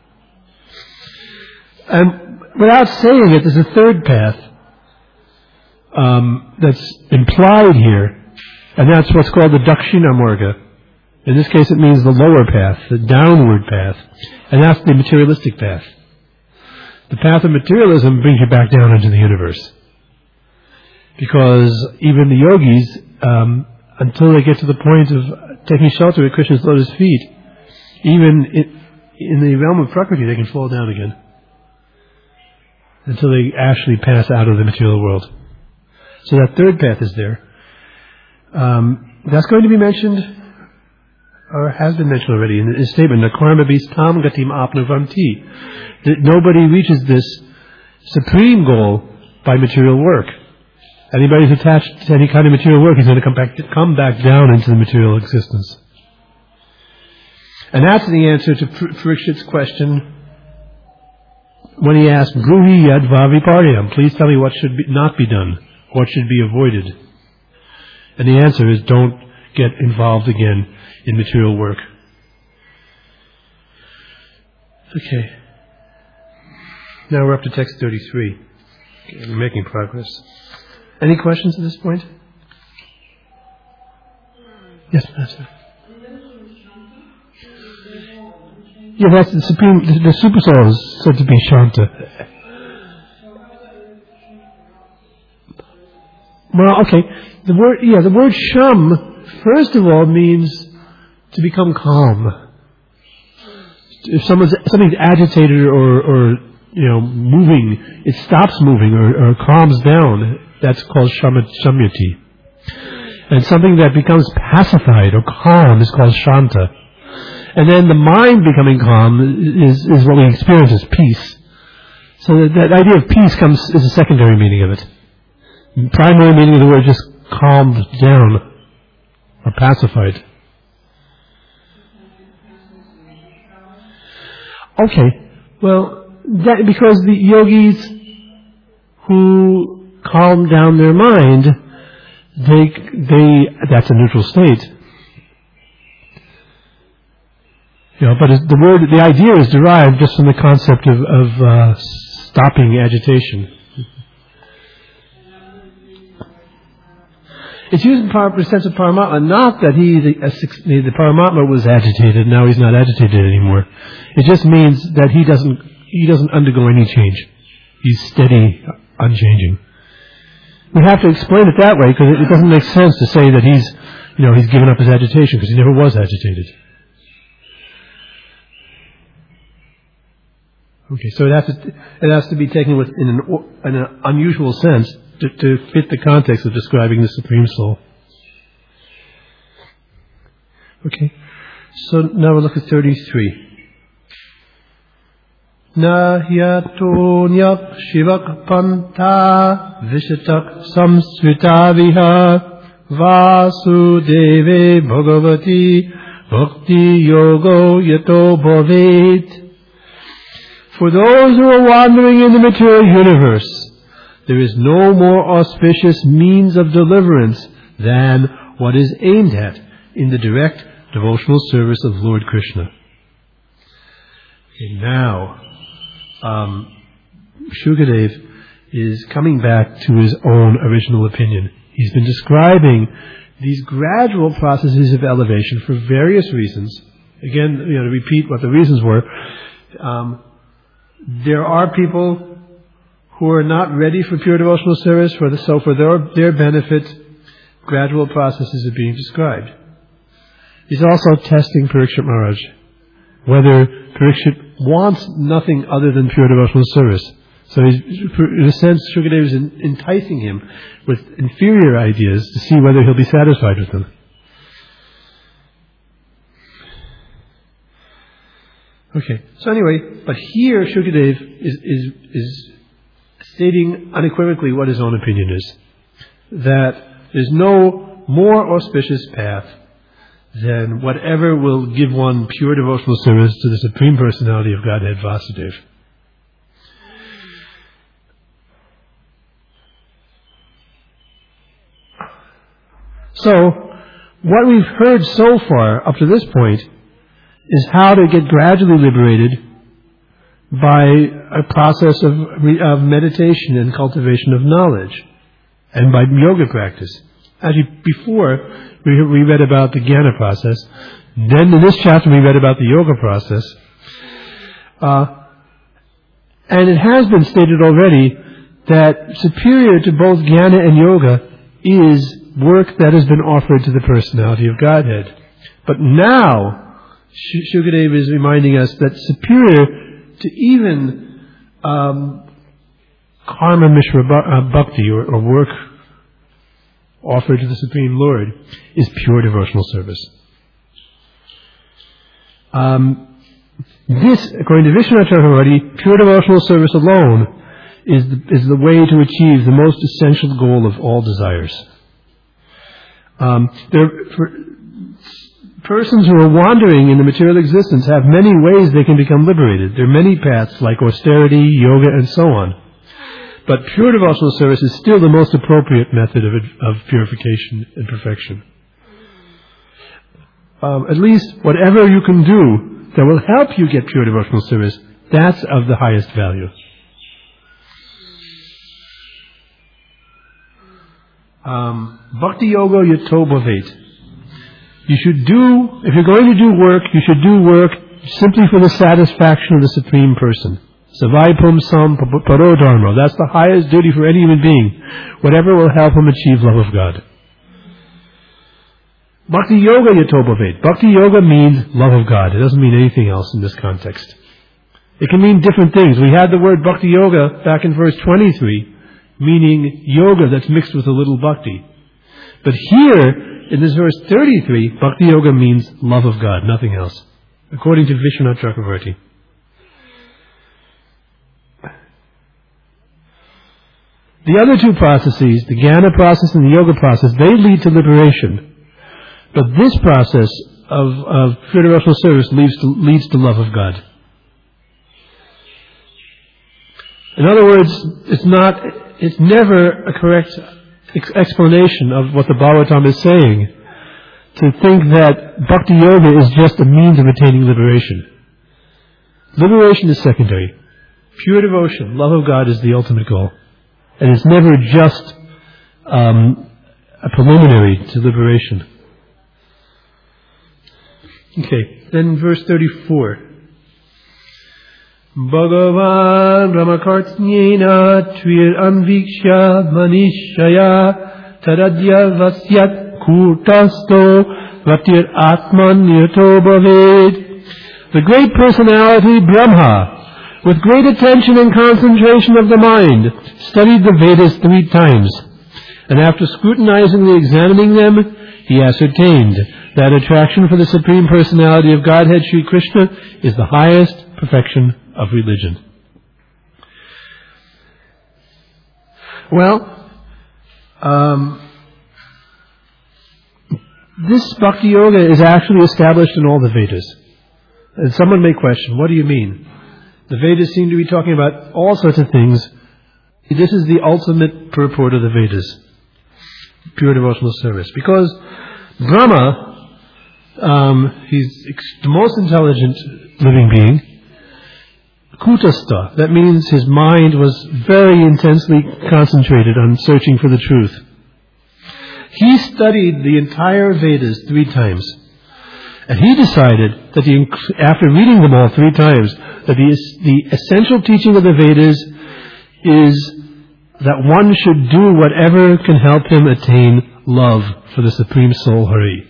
And without saying it, there's a third path um, that's implied here, and that's what's called the Dakshina Marga. In this case, it means the lower path, the downward path, and that's the materialistic path. The path of materialism brings you back down into the universe, because even the yogis, um, until they get to the point of taking shelter at Krishna's lotus feet, even in, in the realm of Prakriti, they can fall down again, until they actually pass out of the material world. So that third path is there. Um, that's going to be mentioned or has been mentioned already in his statement, Nakarma bis tam gatim apnuvanti, that nobody reaches this supreme goal by material work. Anybody who's attached to any kind of material work is going to come back, come back down into the material existence. And that's the answer to Parikshit's question when he asked, Bruhi yad vaviparyam, please tell me what should be, not be done, what should be avoided. And the answer is, don't get involved again in material work. Okay. Now we're up to text thirty-three. Okay, we're making progress. Any questions at this point? Yes, Master. Yeah, that's the supreme. The, the super soul is said to be Shanta. Well, okay. The word, yeah, the word sham, first of all, means to become calm. If someone's something's agitated or, or you know, moving, it stops moving or, or calms down. That's called shamyati. And something that becomes pacified or calm is called shanta. And then the mind becoming calm is, is what we experience as peace. So that, that idea of peace comes is a secondary meaning of it. The primary meaning of the word is just calmed down or pacified. Okay, well, that, because the yogis who calm down their mind, they, they, that's a neutral state. You know, but the word, the idea is derived just from the concept of, of uh, stopping agitation. It's used in par- the sense of Paramatma, not that he, the, a, the Paramatma was agitated, now he's not agitated anymore. It just means that he doesn't, he doesn't undergo any change. He's steady, unchanging. We have to explain it that way because it, it doesn't make sense to say that he's, you know, he's given up his agitation because he never was agitated. Okay, so it has to, it has to be taken with, in, an, in an unusual sense to, to fit the context of describing the Supreme Soul. Okay, so now we'll look at thirty-three. Na hyato nyap shivak panta vishatak samsrita viha vasudeve bhagavati bhakti yogo yato bhavet. For those who are wandering in the material universe, there is no more auspicious means of deliverance than what is aimed at in the direct devotional service of Lord Krishna. Okay, now, um, Shukadev is coming back to his own original opinion. He's been describing these gradual processes of elevation for various reasons. Again, you know, to repeat what the reasons were, um, there are people who are not ready for pure devotional service, for the, so for their, their benefit, gradual processes are being described. He's also testing Parikshit Maharaj, whether Parikshit wants nothing other than pure devotional service. So he's, in a sense, Shukadev is enticing him with inferior ideas to see whether he'll be satisfied with them. Okay, so anyway, but here Shukadev is, is, is stating unequivocally what his own opinion is. That there's no more auspicious path than whatever will give one pure devotional service to the Supreme Personality of Godhead, Vasudeva. So, what we've heard so far up to this point is how to get gradually liberated by a process of, of meditation and cultivation of knowledge, and by yoga practice. Actually, before we, we read about the Jnana process, then in this chapter we read about the yoga process, uh, and it has been stated already that superior to both Jnana and yoga is work that has been offered to the Personality of Godhead. But now Shukadev is reminding us that superior to even um, karma mishra bhakti, or, or work offered to the Supreme Lord, is pure devotional service. Um, this, according to Vishwanath Chakravarti, pure devotional service alone is the, is the way to achieve the most essential goal of all desires. Um, there, for persons who are wandering in the material existence have many ways they can become liberated. There are many paths like austerity, yoga, and so on. But pure devotional service is still the most appropriate method of, of purification and perfection. Um, at least whatever you can do that will help you get pure devotional service, that's of the highest value. Um, Bhakti Yoga Yato Bhavet. You should do, if you're going to do work, you should do work simply for the satisfaction of the Supreme Person. Savai Pum Sam Paro Dharma. That's the highest duty for any human being. Whatever will help him achieve love of God. Bhakti Yoga Yato Bhavet. Bhakti Yoga means love of God. It doesn't mean anything else in this context. It can mean different things. We had the word Bhakti Yoga back in verse twenty-three, meaning yoga that's mixed with a little bhakti. But here, in this verse thirty-three, Bhakti Yoga means love of God, nothing else, according to Vishwanath Chakravarti. The other two processes, the Jnana process and the Yoga process, they lead to liberation. But this process of, of pure devotional service leads to, leads to love of God. In other words, it's not, it's never a correct ex- explanation of what the Bhagavatam is saying to think that Bhakti Yoga is just a means of attaining liberation. Liberation is secondary. Pure devotion, love of God, is the ultimate goal. And it's never just um, a preliminary to liberation. Okay, then verse thirty-four. Bhagavan Ramakartnyena Tvir Anviksha Manishaya Taradya Vasyat Kurtasto Vatir Atman Yato Bhaved. The great personality Brahma, with great attention and concentration of the mind, studied the Vedas three times, and after scrutinizingly examining them, he ascertained that attraction for the Supreme Personality of Godhead, Sri Krishna, is the highest perfection of religion. Well, um, this Bhakti Yoga is actually established in all the Vedas. And someone may question, what do you mean? The Vedas seem to be talking about all sorts of things. This is the ultimate purport of the Vedas, pure devotional service. Because Brahma, um, he's the most intelligent living being. Kutastha, that means his mind was very intensely concentrated on searching for the truth. He studied the entire Vedas three times. And he decided that the, after reading them all three times, that the, the essential teaching of the Vedas is that one should do whatever can help him attain love for the Supreme Soul Hari.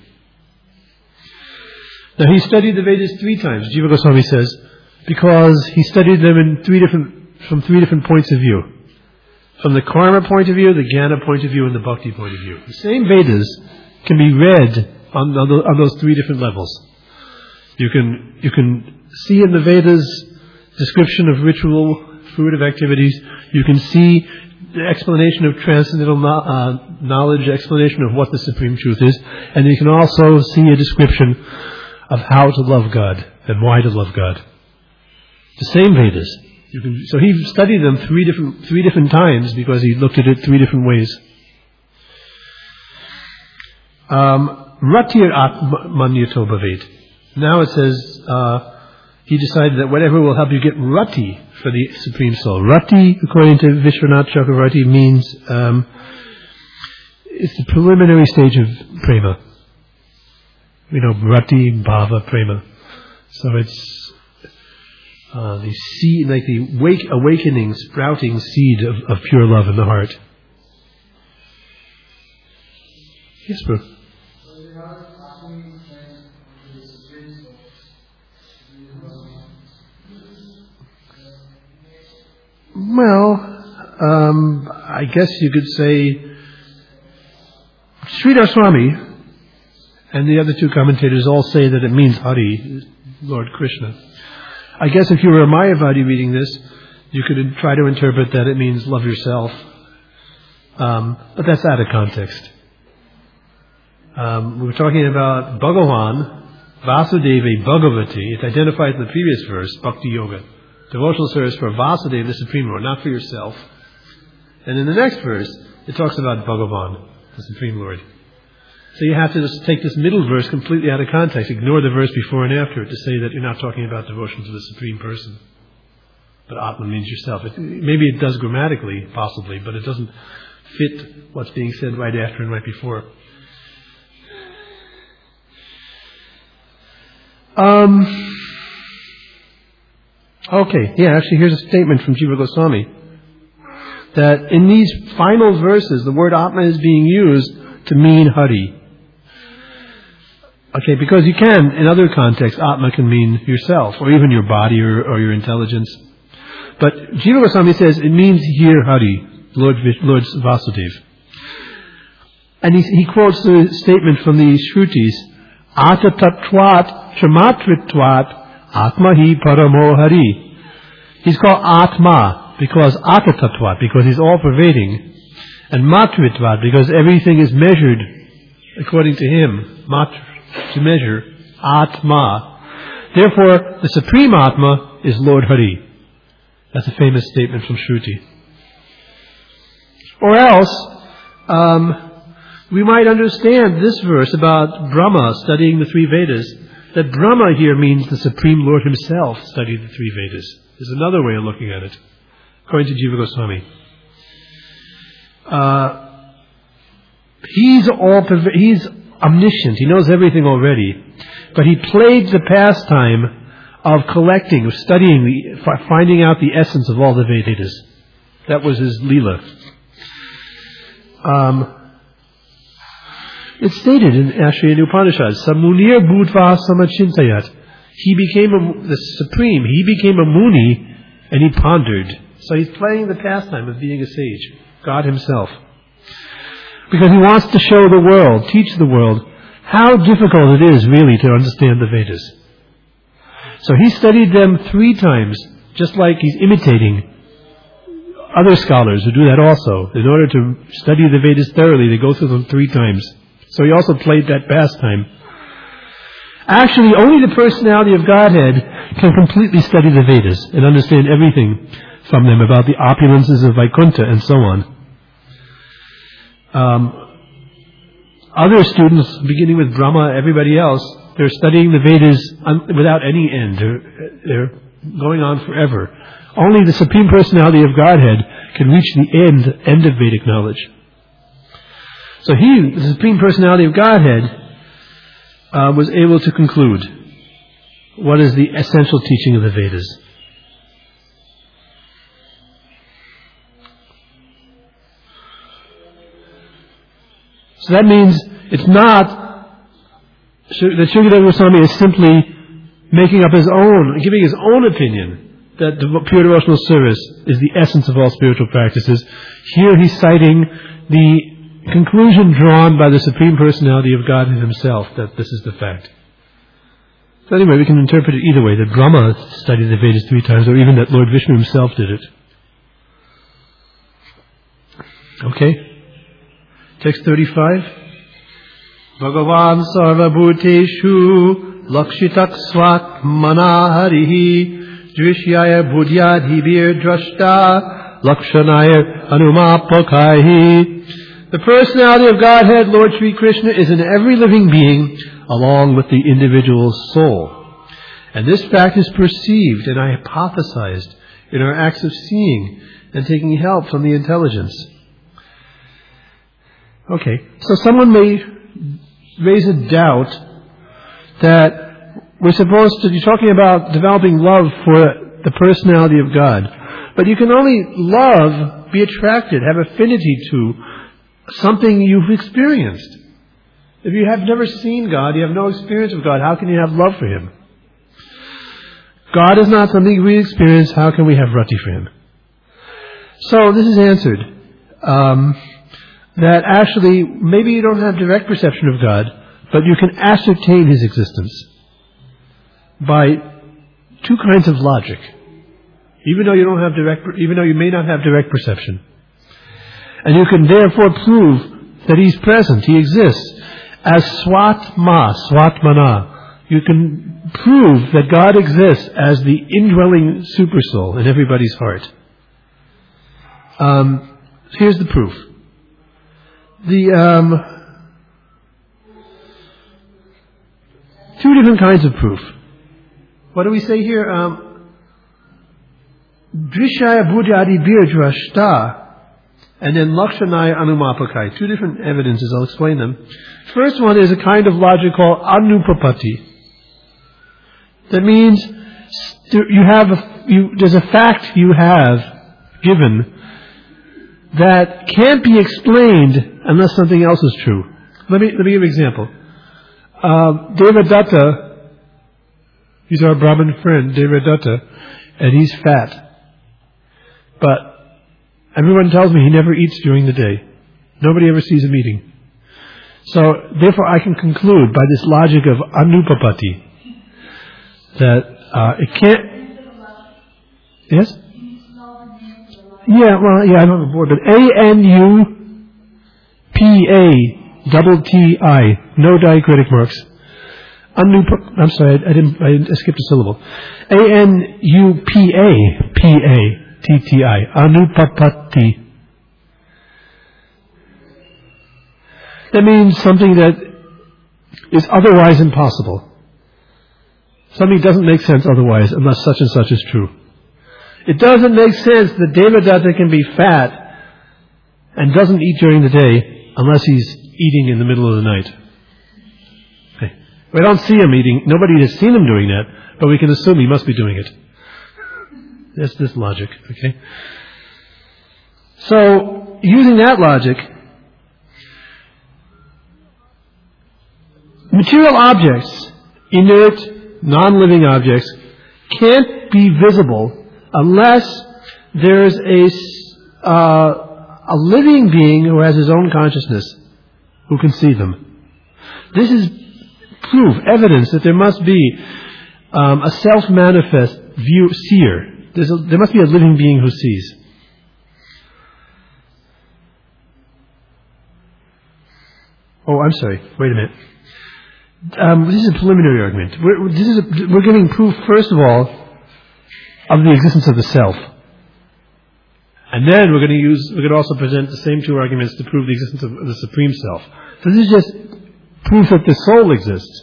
Now he studied the Vedas three times, Jiva Goswami says, because he studied them in three different, from three different points of view. From the karma point of view, the jnana point of view, and the bhakti point of view. The same Vedas can be read on, on, the, on those three different levels. You can you can see in the Vedas description of ritual, fruitive activities. You can see the explanation of transcendental no, uh, knowledge, explanation of what the Supreme Truth is, and you can also see a description of how to love God and why to love God. The same Vedas. You can, so he studied them three different three different times because he looked at it three different ways. Um, Ratir Atmanyato Bhavet. Now it says uh, he decided that whatever will help you get Rati for the Supreme Soul. Rati, according to Vishwanath Chakravarti, means um, it's the preliminary stage of prema. You know, Rati, Bhava, prema. So it's uh, the seed, like the wake, awakening, sprouting seed of, of pure love in the heart. Yes, bro. Well, um, I guess you could say Sridhar Swami And the other two commentators all say that it means Hari, Lord Krishna. I guess if you were a Mayavadi reading this, you could try to interpret that it means love yourself. Um, but that's out of context. Um, we were talking about Bhagavan, Vasudeva Bhagavati. It's identified in the previous verse, Bhakti Yoga. Devotional service for Vasudeva, the Supreme Lord, not for yourself. And in the next verse, it talks about Bhagavan, the Supreme Lord. So you have to just take this middle verse completely out of context, ignore the verse before and after it to say that you're not talking about devotion to the Supreme Person. But Atma means yourself. It, maybe it does grammatically, possibly, but it doesn't fit what's being said right after and right before. Um, okay, yeah, actually here's a statement from Jiva Goswami that in these final verses the word Atma is being used to mean Hari. Okay, because you can, in other contexts, Atma can mean yourself, or even your body, or, or your intelligence. But Jiva Goswami says it means here Hari, Lord, Lord Vasudeva. And he, he quotes the statement from the Shrutis, Ata Tattvat Chamatritvat Atmahi Paramo Hari. He's called Atma because Ata Tattvat, because he's all pervading, and Matritvat because everything is measured according to him. Mat, to measure, Atma. Therefore, the Supreme Atma is Lord Hari. That's a famous statement from Shruti. Or else, um, we might understand this verse about Brahma studying the three Vedas, that Brahma here means the Supreme Lord himself studied the three Vedas. There's another way of looking at it, according to Jiva Goswami. Uh, he's all, he's omniscient, he knows everything already, but he played the pastime of collecting, of studying, the, finding out the essence of all the Vedas. That was his Leela. Um, it's stated in Ashwini Upanishad, Samunir Bhutva Samachintayat. He became a, the Supreme, he became a Muni, and he pondered. So he's playing the pastime of being a sage, God himself. Because he wants to show the world, teach the world, how difficult it is really to understand the Vedas. So he studied them three times, just like he's imitating other scholars who do that also. In order to study the Vedas thoroughly, they go through them three times. So he also played that pastime. Actually, only the personality of Godhead can completely study the Vedas and understand everything from them about the opulences of Vaikuntha and so on. Um, other students, beginning with Brahma, everybody else, they're studying the Vedas un- without any end. They're, they're going on forever. Only the Supreme Personality of Godhead can reach the end, end of Vedic knowledge. So he, the Supreme Personality of Godhead, uh, was able to conclude what is the essential teaching of the Vedas. So that means it's not that Shukadeva Goswami is simply making up his own, giving his own opinion that the pure devotional service is the essence of all spiritual practices. Here he's citing the conclusion drawn by the Supreme Personality of God himself, that this is the fact. So anyway, we can interpret it either way, that Brahma studied the Vedas three times, or even that Lord Vishnu himself did it. Okay? Text thirty-five. Bhagavan sarva bhuteshu lakshitak swat manaharihi drishyaya buddhyadhibir drashta lakshanaya anumapakaihi. The personality of Godhead, Lord Sri Krishna, is in every living being along with the individual's soul. And this fact is perceived and hypothesized in our acts of seeing and taking help from the intelligence. Okay, so someone may raise a doubt that we're supposed to be talking about developing love for the personality of God. But you can only love, be attracted, have affinity to something you've experienced. If you have never seen God, you have no experience of God, how can you have love for Him? God is not something we experience, how can we have rati for Him? So this is answered. Um, that actually, maybe you don't have direct perception of God, but you can ascertain his existence by two kinds of logic, even though you don't have direct, even though you may not have direct perception. And you can therefore prove that he's present, he exists, as swatma, swatmana. You can prove that God exists as the indwelling supersoul in everybody's heart. Um, here's the proof. The um, two different kinds of proof. What do we say here? Um, Drishaya buddhadi birdrashta. And then Lakshanaya Anumapakai. Two different evidences, I'll explain them. First one is a kind of logic called Anupapati. That means you have a, you, there's a fact you have given that can't be explained unless something else is true. Let me, let me give an example. Uh, Devadatta, he's our Brahmin friend, Devadatta, and he's fat. But everyone tells me he never eats during the day. Nobody ever sees him eating. So, therefore, I can conclude by this logic of Anupapati that uh, it can't... Yes? Yeah, well, yeah, I don't have a board, but A N U P A double T I, no diacritic marks. Anup- I'm sorry, I didn't, I skipped a syllable. A N U P A P A T T I, Anupapati. That means something that is otherwise impossible. Something doesn't make sense otherwise unless such and such is true. It doesn't make sense that Devadatta can be fat and doesn't eat during the day unless he's eating in the middle of the night. Okay. We don't see him eating. Nobody has seen him doing that, but we can assume he must be doing it. That's this logic, okay? So, using that logic, material objects, inert, non-living objects, can't be visible unless there's a, uh, a living being who has his own consciousness who can see them. This is proof, evidence that there must be um, a self-manifest view, seer. There's a, there must be a living being who sees. Oh, I'm sorry. Wait a minute. Um, this is a preliminary argument. We're, this is a, we're giving proof, first of all, of the existence of the self. And then we're going to use, we're going to also present the same two arguments to prove the existence of the Supreme Self. So this is just proof that the soul exists.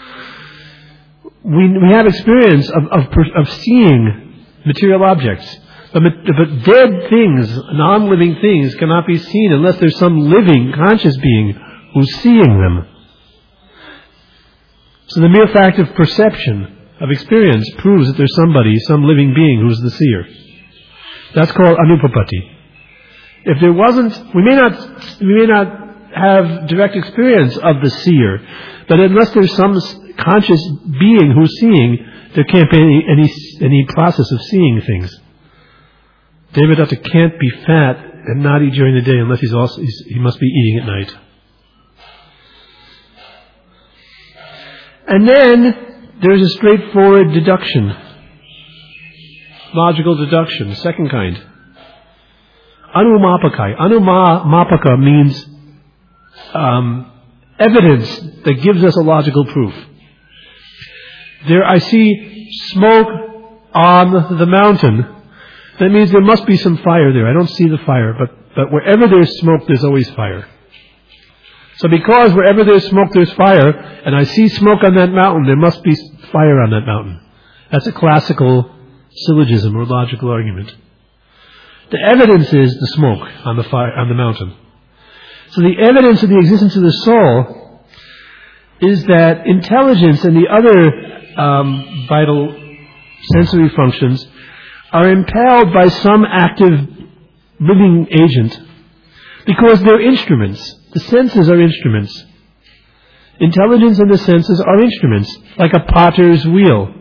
We, we have experience of, of, of seeing material objects. But, but dead things, non-living things, cannot be seen unless there's some living, conscious being who's seeing them. So the mere fact of perception, of experience, proves that there's somebody, some living being who's the seer. That's called Anupapati. If there wasn't, we may not, we may not have direct experience of the seer, but unless there's some conscious being who's seeing, there can't be any, any, any process of seeing things. Devadatta can't be fat and not eat during the day unless he's also, he's, he must be eating at night. And then there's a straightforward deduction. Logical deduction, second kind. Anumapakai. Anumapaka means um, evidence that gives us a logical proof. There I see smoke on the mountain. That means there must be some fire there. I don't see the fire, but, but wherever there's smoke, there's always fire. So because wherever there's smoke, there's fire, and I see smoke on that mountain, there must be fire on that mountain. That's a classical syllogism or logical argument. The evidence is the smoke on the fire, on the mountain. So the evidence of the existence of the soul is that intelligence and the other um, vital sensory functions are impelled by some active living agent because they're instruments. The senses are instruments. Intelligence and the senses are instruments, like a potter's wheel.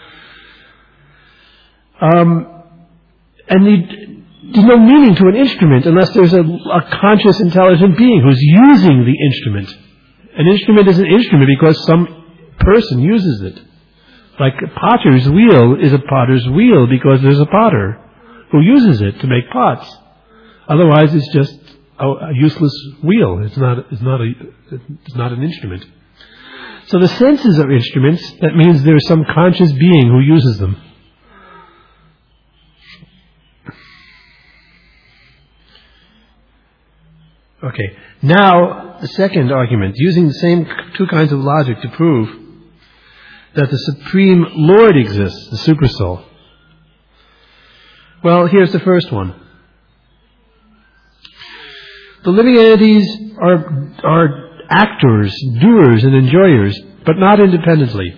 Um, and the, there's no meaning to an instrument unless there's a, a conscious, intelligent being who's using the instrument. An instrument is an instrument because some person uses it. Like a potter's wheel is a potter's wheel because there's a potter who uses it to make pots. Otherwise, it's just a, a useless wheel. It's not. It's not a. It's not an instrument. So the senses are instruments. That means there's some conscious being who uses them. Okay. Now, the second argument, using the same two kinds of logic to prove that the Supreme Lord exists, the Supersoul. Well, here's the first one. The living entities are, are actors, doers, and enjoyers, but not independently.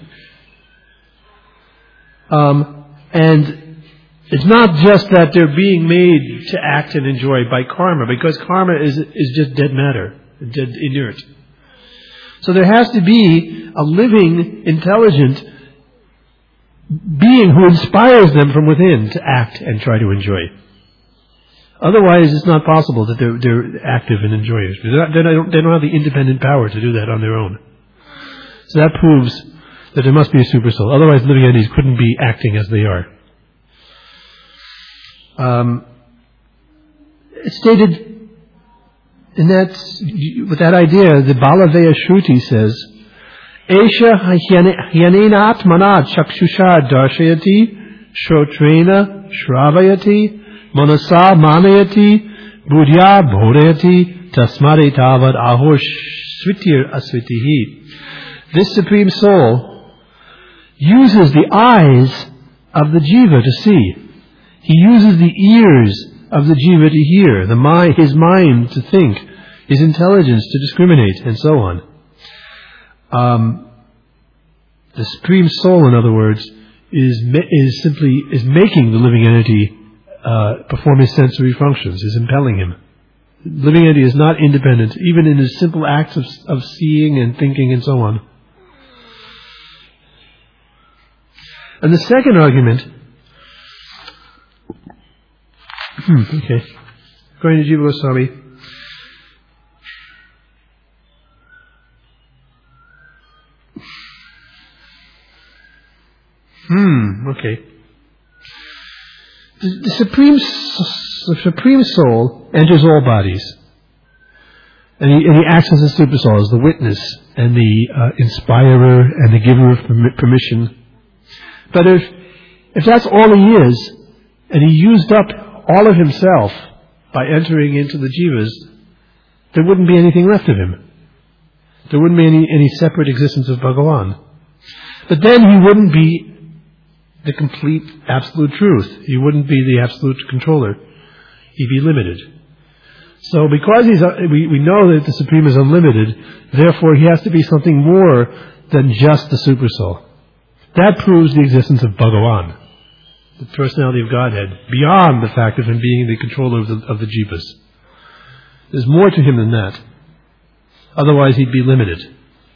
Um, and it's not just that they're being made to act and enjoy by karma, because karma is is just dead matter, dead inert. So there has to be a living, intelligent being who inspires them from within to act and try to enjoy. Otherwise, it's not possible that they're, they're active and enjoyers. They're not, they don't, they don't have the independent power to do that on their own. So that proves that there must be a supersoul. Otherwise, living entities couldn't be acting as they are. Um, it's stated in that, with that idea, the Balaveya Shruti says, Esha hyanena atmana chakshusha darshayati shrotrena shravayati manasa manayati buddhya bhodayati tasmade tavad ahor svitir asvitihi. This Supreme Soul uses the eyes of the jiva to see. He uses the ears of the jiva to hear, the mind, his mind to think, his intelligence to discriminate, and so on. Um, the Supreme Soul, in other words, is is simply is making the living entity uh, perform his sensory functions, is impelling him. The living entity is not independent, even in his simple acts of, of seeing and thinking and so on. And the second argument, hmm, okay, according to Jiva Goswami, Hmm, okay. The, the Supreme the Supreme Soul enters all bodies. And he, and he acts as a super soul, as the witness and the uh, inspirer and the giver of permi- permission. But if, if that's all he is, and he used up all of himself by entering into the jivas, there wouldn't be anything left of him. There wouldn't be any, any separate existence of Bhagavan. But then he wouldn't be the complete absolute truth. He wouldn't be the absolute controller. He'd be limited. So because he's, uh, we, we know that the Supreme is unlimited, therefore he has to be something more than just the Super Soul. That proves the existence of Bhagavan, the personality of Godhead, beyond the fact of him being the controller of the, of the jivas. There's more to him than that. Otherwise he'd be limited.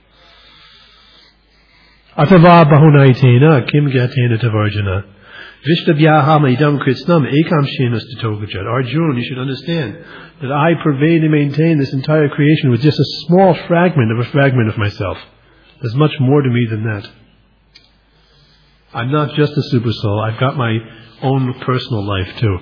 Atava bahunaitena kim gatena tavarjana. Vishtabhyaham idam kritsnam ekam shenus tatogajat. Arjuna, you should understand that I pervade and maintain this entire creation with just a small fragment of a fragment of myself. There's much more to me than that. I'm not just a super soul. I've got my own personal life too.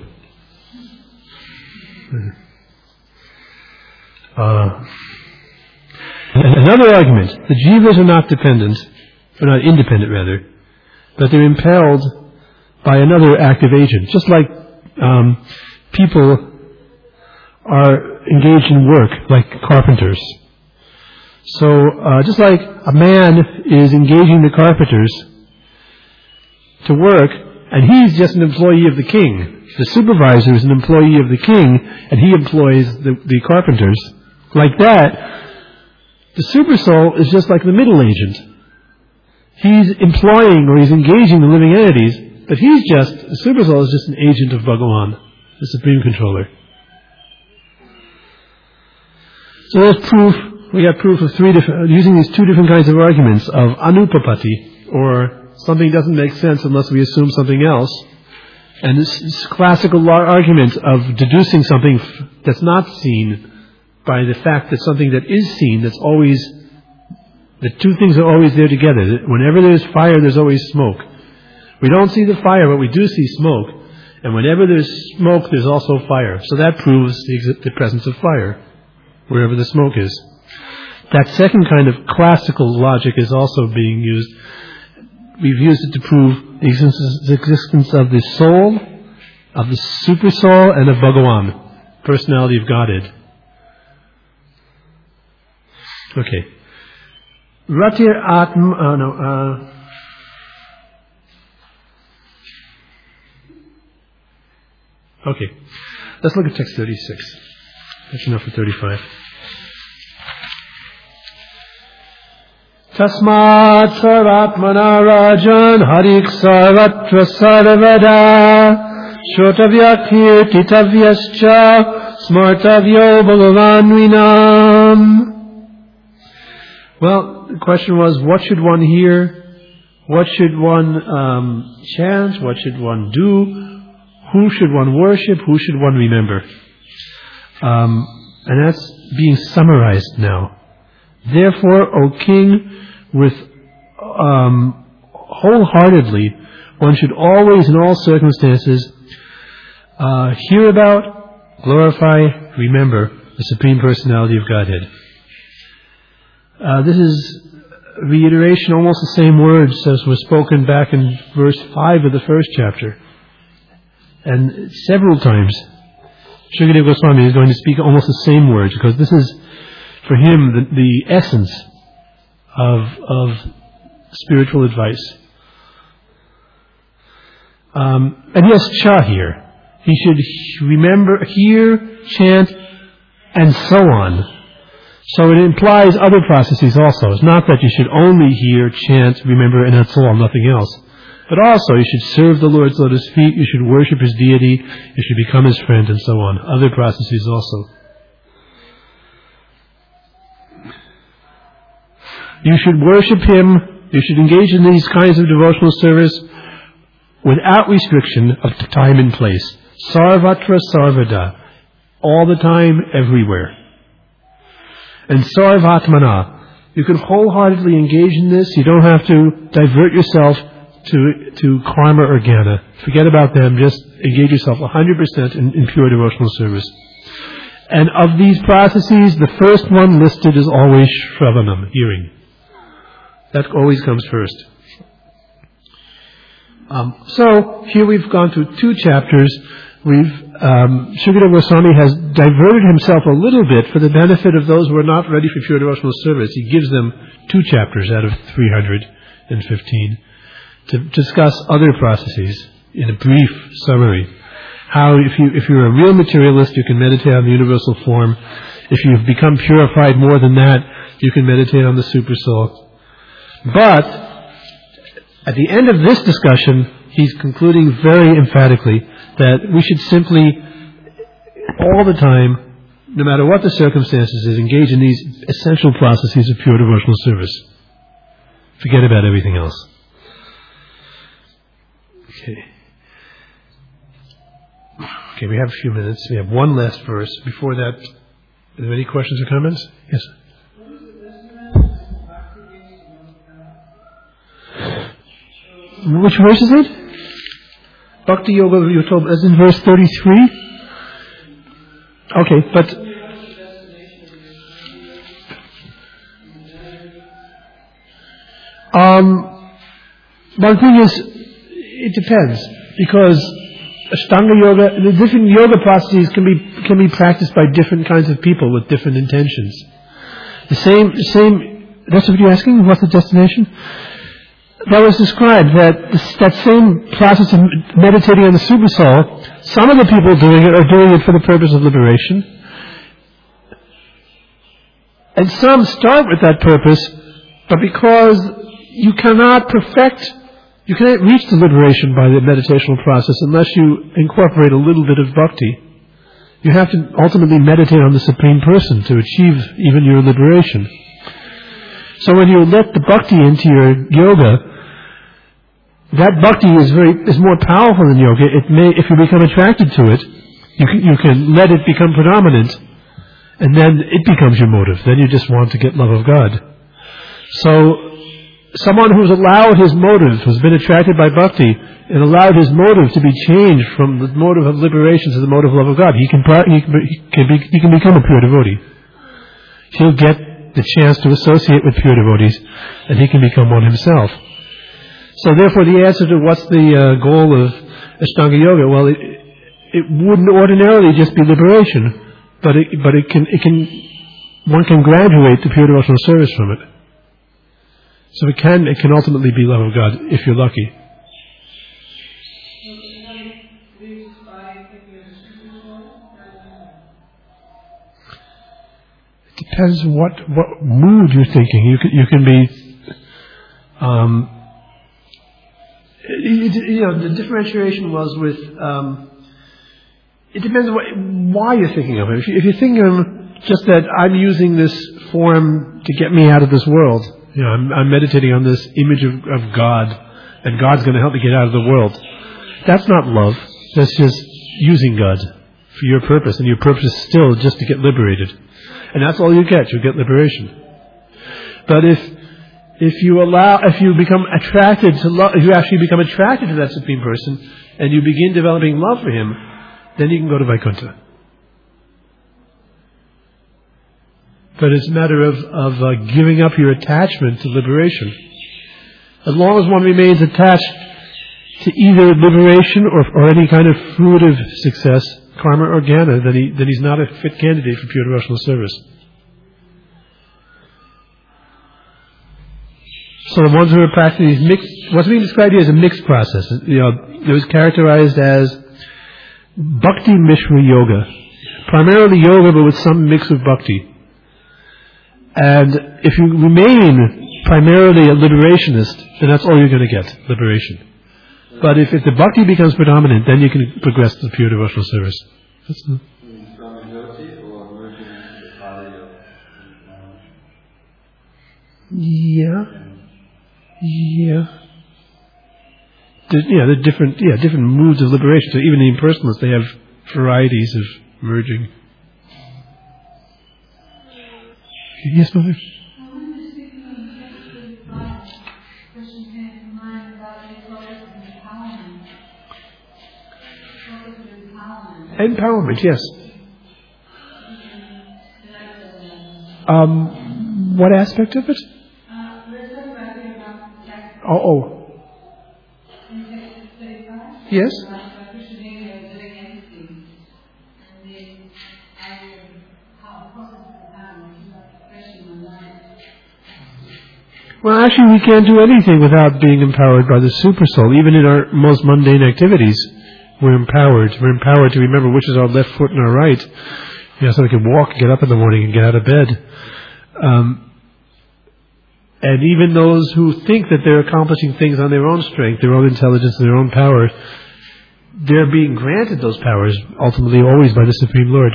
Uh, another argument. The jivas are not dependent, or not independent rather, but they're impelled by another active agent. Just like um, people are engaged in work, like carpenters. So uh, just like a man is engaging the carpenters to work, and he's just an employee of the king. The supervisor is an employee of the king, and he employs the, the carpenters. Like that, the super soul is just like the middle agent. He's employing or he's engaging the living entities, but he's just, the super soul is just an agent of Bhagavan, the Supreme Controller. So there's proof, we got proof of three different, using these two different kinds of arguments of anupapati, or something doesn't make sense unless we assume something else, and this, this classical argument of deducing something that's not seen by the fact that something that is seen, that's always The two things are always there together. Whenever there's fire, there's always smoke. We don't see the fire, but we do see smoke. And whenever there's smoke, there's also fire. So that proves the, exi- the presence of fire, wherever the smoke is. That second kind of classical logic is also being used. We've used it to prove the existence, the existence of the soul, of the super soul, and of Bhagawan, personality of Godhead. Okay. Ratir Atma, uh, no, uh, okay. Let's look at text thirty-six. That's enough for thirty-five. Tasmat sarvatmana rajan harik sarvatra sarvada shotavya kirtitavyascha smartavyo bhagavan vinam. Well, the question was, what should one hear? What should one um, chant? What should one do? Who should one worship? Who should one remember? Um, and that's being summarized now. Therefore, O King, with um, wholeheartedly, one should always, in all circumstances, uh, hear about, glorify, remember the Supreme Personality of Godhead. Uh, this is reiteration, almost the same words as were spoken back in verse five of the first chapter. And several times, Shukadeva Goswami is going to speak almost the same words, because this is, for him, the, the essence of, of spiritual advice. Um, and he has cha here. He should remember, hear, chant, and so on. So it implies other processes also. It's not that you should only hear, chant, remember, and that's all, nothing else. But also, you should serve the Lord's lotus feet, you should worship His deity, you should become His friend, and so on. Other processes also. You should worship Him, you should engage in these kinds of devotional service without restriction of time and place. Sarvatra sarvada. All the time, everywhere. And sarvatmana. You can wholeheartedly engage in this. You don't have to divert yourself to to karma or jnana. Forget about them. Just engage yourself one hundred percent in, in pure devotional service. And of these processes, the first one listed is always shravanam, hearing. That always comes first. Um, so, here we've gone through two chapters. We've, um, Shukadeva Goswami has diverted himself a little bit for the benefit of those who are not ready for pure devotional service. He gives them two chapters out of three hundred fifteen to discuss other processes in a brief summary. How, if you if you're a real materialist, you can meditate on the universal form. If you've become purified more than that, you can meditate on the super soul. But at the end of this discussion, he's concluding very emphatically that we should simply, all the time, no matter what the circumstances is, engage in these essential processes of pure devotional service. Forget about everything else. Okay. Okay, we have a few minutes. We have one last verse. Before that, are there any questions or comments? Yes. Which verse is it? Bhakti Yoga, you're told, as in verse thirty-three? Okay, but... Um, one thing is, it depends, because Ashtanga Yoga, the different yoga processes can be can be practiced by different kinds of people with different intentions. The same, the same, that's what you're asking? What's the destination? That was described, that that same process of meditating on the super soul, some of the people doing it are doing it for the purpose of liberation. And some start with that purpose, but because you cannot perfect, you cannot reach the liberation by the meditational process unless you incorporate a little bit of bhakti. You have to ultimately meditate on the Supreme Person to achieve even your liberation. So when you let the bhakti into your yoga, that bhakti is very is more powerful than yoga. It may, if you become attracted to it, you can, you can let it become predominant, and then it becomes your motive. Then you just want to get love of God. So, someone who's allowed his motive, who's been attracted by bhakti, and allowed his motive to be changed from the motive of liberation to the motive of love of God, he can he can, he can, be, he can become a pure devotee. He'll get the chance to associate with pure devotees, and he can become one himself. So therefore, the answer to what's the uh, goal of Ashtanga Yoga, well, it, it wouldn't ordinarily just be liberation, but it, but it can, it can, one can graduate to pure devotional service from it. So it can, it can ultimately be love of God, if you're lucky. It depends what, what mood you're thinking. You can, you can be, um, you, you know, the differentiation was with, um, it depends what, why you're thinking of it. If, you, if you're thinking of just that I'm using this form to get me out of this world, you know, I'm, I'm meditating on this image of, of God, and God's going to help me get out of the world. That's not love. That's just using God for your purpose, and your purpose is still just to get liberated. And that's all you get. You get liberation. But if if you allow, if you become attracted to love, if you actually become attracted to that Supreme Person, and you begin developing love for Him, then you can go to Vaikuntha. But it's a matter of, of uh, giving up your attachment to liberation. As long as one remains attached to either liberation or, or any kind of fruitive success, karma or jnana, then, he, then he's not a fit candidate for pure devotional service. So the ones who are practicing these mixed, what's being described here is a mixed process. You know, it was characterized as Bhakti Mishra Yoga. Primarily yoga, but with some mix of bhakti. And if you remain primarily a liberationist, then that's all you're going to get, liberation. But if, if the bhakti becomes predominant, then you can progress to pure devotional service. That's the... Yeah. Yeah. The, yeah, the different yeah different moods of liberation. So even the impersonalists, they have varieties of merging. Yes, Mother? I wanted to speak to the question came to mind about the focus of empowerment. Focus of empowerment. Empowerment, yes. Um, what aspect of it? Uh, we're talking about the about text. Oh, oh. In text thirty-five? Yes? About Krishna living entity. And the idea of how the process of empowerment is about expression online. Well, actually, we can't do anything without being empowered by the super soul. Even in our most mundane activities, we're empowered. We're empowered to remember which is our left foot and our right. You know, so we can walk, get up in the morning, and get out of bed. Um, and even those who think that they're accomplishing things on their own strength, their own intelligence, their own power, they're being granted those powers, ultimately always by the Supreme Lord.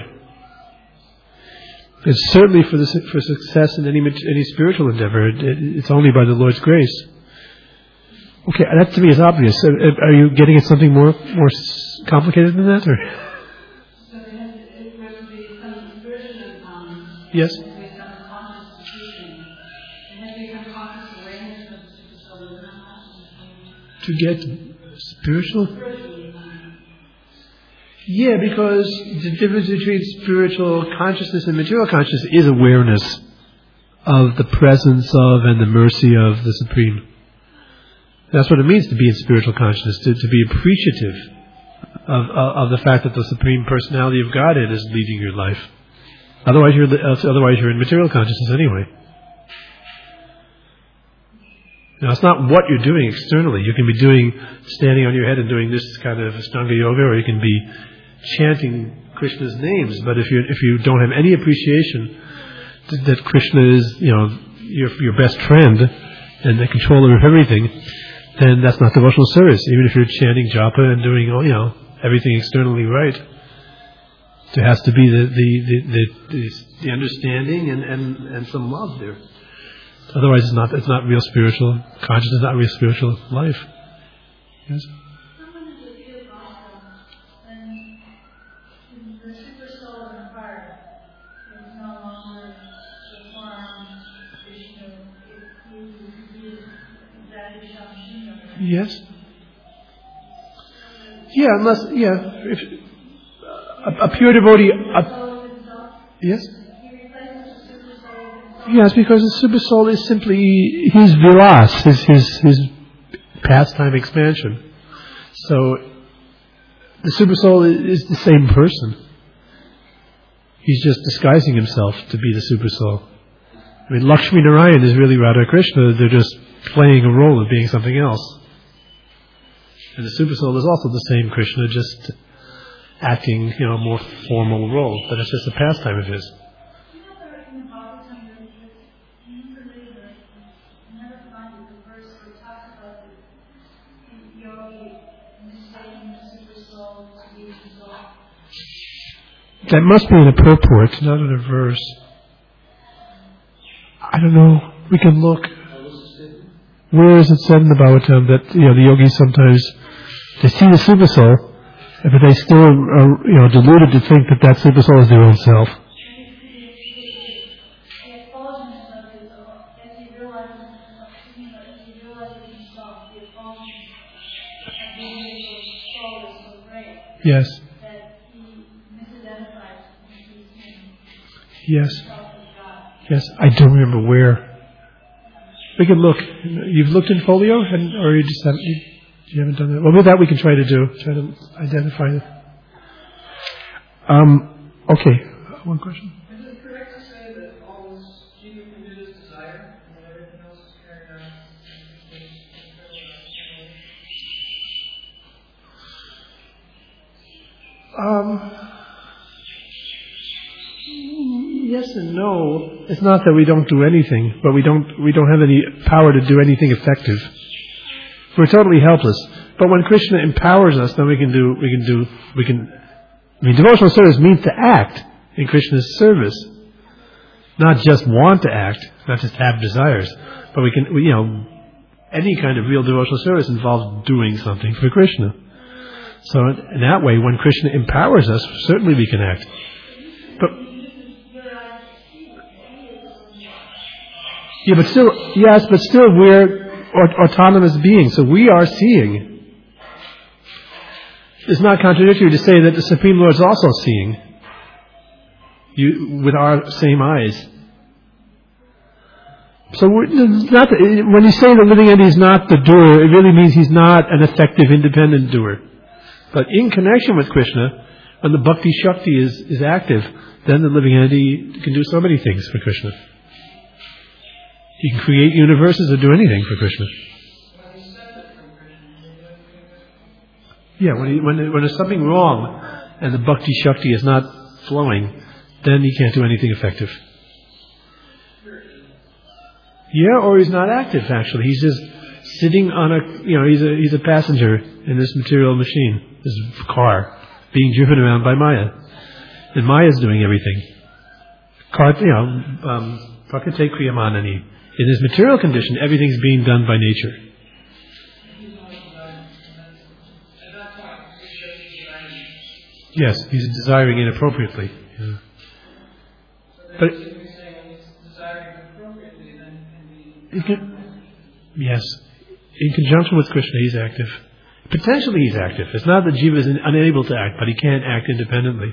It's certainly for the, for success in any any spiritual endeavor. It, it's only by the Lord's grace. Okay, that to me is obvious. Are you getting at something more more complicated than that, or? So there has to be some spiritual empowerment. Yes. There has to be some conscious decision. There has to be some conscious awareness of the super soul. Is that not? To get spiritual. Spiritual. Yeah, because the difference between spiritual consciousness and material consciousness is awareness of the presence of and the mercy of the Supreme. That's what it means to be in spiritual consciousness, to, to be appreciative of, of of the fact that the Supreme Personality of Godhead is leading your life. Otherwise, you're otherwise you're in material consciousness anyway. Now, it's not what you're doing externally. You can be doing standing on your head and doing this kind of Ashtanga yoga, or you can be chanting Krishna's names. But if you if you don't have any appreciation that, that Krishna is, you know, your your best friend and the controller of everything, then that's not devotional service. Even if you're chanting japa and doing, you know, everything externally right, there has to be the the the the, the, the understanding and, and, and some love there. Otherwise, it's not it's not real spiritual consciousness. Is not real spiritual life. Yes. The super soul in the heart is no longer the form Vishnu. Yes. Yeah, unless, yeah, if, a, a pure devotee, a, yes? Yes, because the super soul is simply his vilas, his, his, his pastime expansion. So, the super soul is the same person. He's just disguising himself to be the super soul. I mean, Lakshmi Narayan is really Radha Krishna, they're just playing a role of being something else. And the super soul is also the same Krishna, just acting, you know, a more formal role, but it's just a pastime of his. That must be in a purport, not in a verse. I don't know. We can look. Where is it said in the Bhagavatam that, you know, the yogis sometimes, they see the super soul, but they still are, you know, deluded to think that that super soul is their own self. Yes. Yes. Yes. I don't remember where. We can look. You've looked in folio, and, or you just haven't. You, you haven't done that. Well, with that we can try to do. Try to identify it. Um. Okay. One question. Is it correct to say that all this jiva can do is desire, and that everything else is carried out? Um. Yes and no. It's not that we don't do anything, but we don't we don't have any power to do anything effective. We're totally helpless. But when Krishna empowers us, then we can do we can do we can. I mean, devotional service means to act in Krishna's service, not just want to act, not just have desires, but we can. We, you know, any kind of real devotional service involves doing something for Krishna. So in that way, when Krishna empowers us, certainly we can act. But Yeah, but still, yes, but still we're autonomous beings, so we are seeing. It's not contradictory to say that the Supreme Lord is also seeing you with our same eyes. So we're not the, when you say the living entity is not the doer, it really means he's not an effective, independent doer. But in connection with Krishna, when the Bhakti Shakti is, is active, then the living entity can do so many things for Krishna. He can create universes or do anything for Krishna. Yeah, when, he, when, when there's something wrong and the Bhakti Shakti is not flowing, then he can't do anything effective. Yeah, or he's not active actually. He's just sitting on a, you know, he's a, he's a passenger in this material machine, this car, being driven around by Maya. And Maya's doing everything. You know, um, Prakate Kriyamanani. In his material condition, everything's being done by nature. Yes, he's desiring inappropriately. Yeah. But it can, yes, in conjunction with Krishna, he's active. Potentially, he's active. It's not that Jiva is unable to act, but he can't act independently.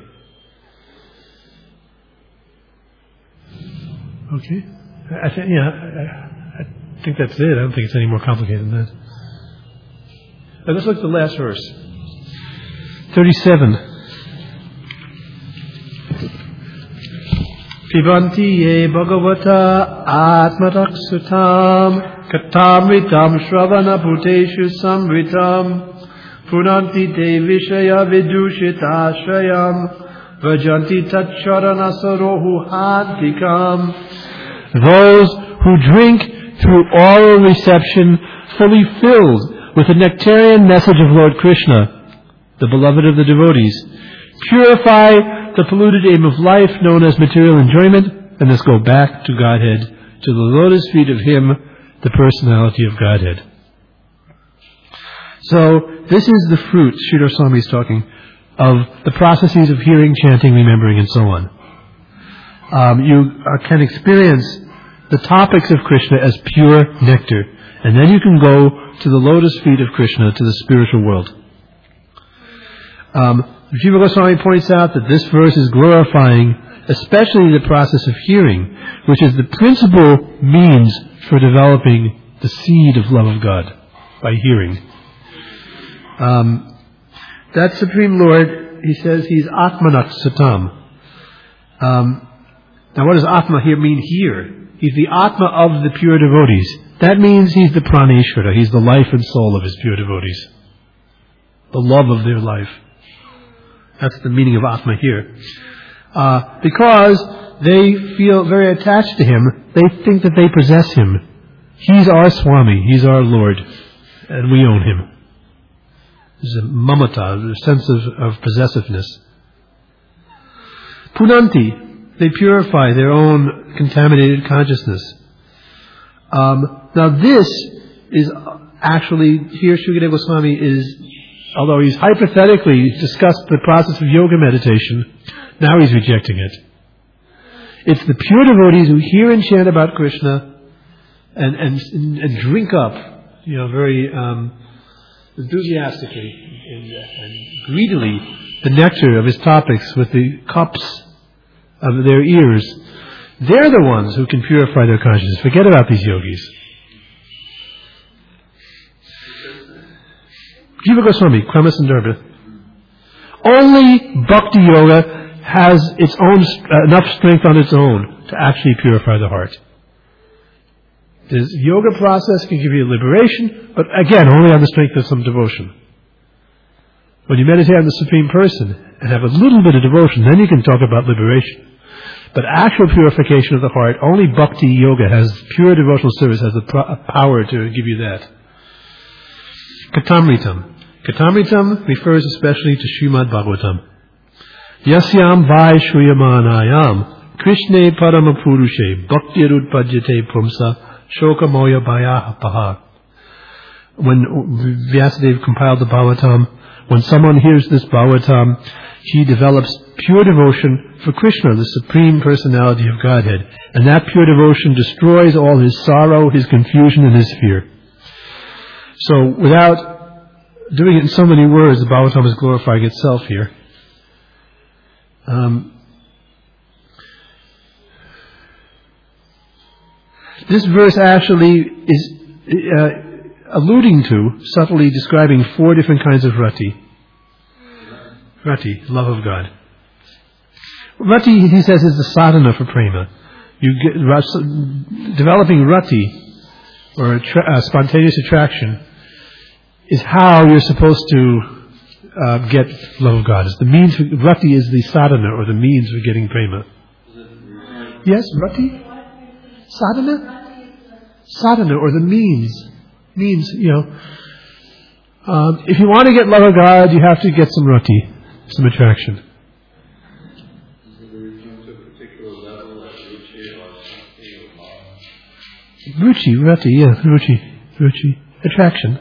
Okay. I think, yeah, I, I think that's it. I don't think it's any more complicated than that. Now let's look at the last verse. thirty-seven. Pibanti ye bhagavata atmaraksutam katamritam shravana bhuteshu samritam punanti te vishaya vidushita ashrayam vajanti tatcharana sarohu hantikam. Those who drink through oral reception, fully filled with the nectarian message of Lord Krishna, the beloved of the devotees, purify the polluted aim of life known as material enjoyment, and thus go back to Godhead, to the lotus feet of Him, the personality of Godhead. So, this is the fruit, Sridhar Swami is talking, of the processes of hearing, chanting, remembering, and so on. Um, you uh, can experience the topics of Krishna as pure nectar, And then you can go to the lotus feet of Krishna, to the spiritual world. Um, Jiva Goswami points out that this verse is glorifying especially the process of hearing, which is the principal means for developing the seed of love of God, by hearing. Um, that Supreme Lord, he says he's Atmanat Satam. Um, now what does Atma here mean here? He's the Atma of the pure devotees. That means he's the Praneshwara. He's the life and soul of his pure devotees. The love of their life. That's the meaning of Atma here. Uh, because they feel very attached to him, they think that they possess him. He's our Swami. He's our Lord. And we own him. There's a mamata, a sense of, of possessiveness. Punanti. They purify their own contaminated consciousness. Um, now this is actually, here Shukadeva Goswami is, although he's hypothetically discussed the process of yoga meditation, now he's rejecting it. It's the pure devotees who hear and chant about Krishna and, and, and drink up, you know, very um, enthusiastically and, and greedily the nectar of his topics with the cups of their ears. They're the ones who can purify their consciousness. Forget about these yogis. Jiva Goswami, Krama Sandarbha. Only Bhakti Yoga has its own uh, enough strength on its own to actually purify the heart. This yoga process can give you liberation, but again, only on the strength of some devotion. When you meditate on the Supreme Person and have a little bit of devotion, then you can talk about liberation. But actual purification of the heart, only Bhakti Yoga has, pure devotional service has the pro- power to give you that. Katamritam. Katamritam refers especially to Srimad Bhagavatam. Yasyam vai shruyamanayam Krishne paramapurushe bhaktirud pajyate pumsa shoka moya bhayapaha. When Vyasadeva compiled the Bhagavatam, when someone hears this Bhagavatam, he develops pure devotion for Krishna, the Supreme Personality of Godhead. And that pure devotion destroys all his sorrow, his confusion, and his fear. So, without doing it in so many words, the Bhagavatam is glorifying itself here. Um, this verse actually is uh, alluding to, subtly describing four different kinds of rati. Rati, love of God. Rati, he says, is the sadhana for prema. You get, developing rati, or attra- uh, spontaneous attraction, is how you're supposed to uh, get love of God. It's the means. For, rati is the sadhana, or the means for getting prema. Yes, rati, sadhana, sadhana, or the means. Means, you know. Um, if you want to get love of God, you have to get some rati, some attraction. Ruchi, rati, yeah, ruchi, ruchi, attraction.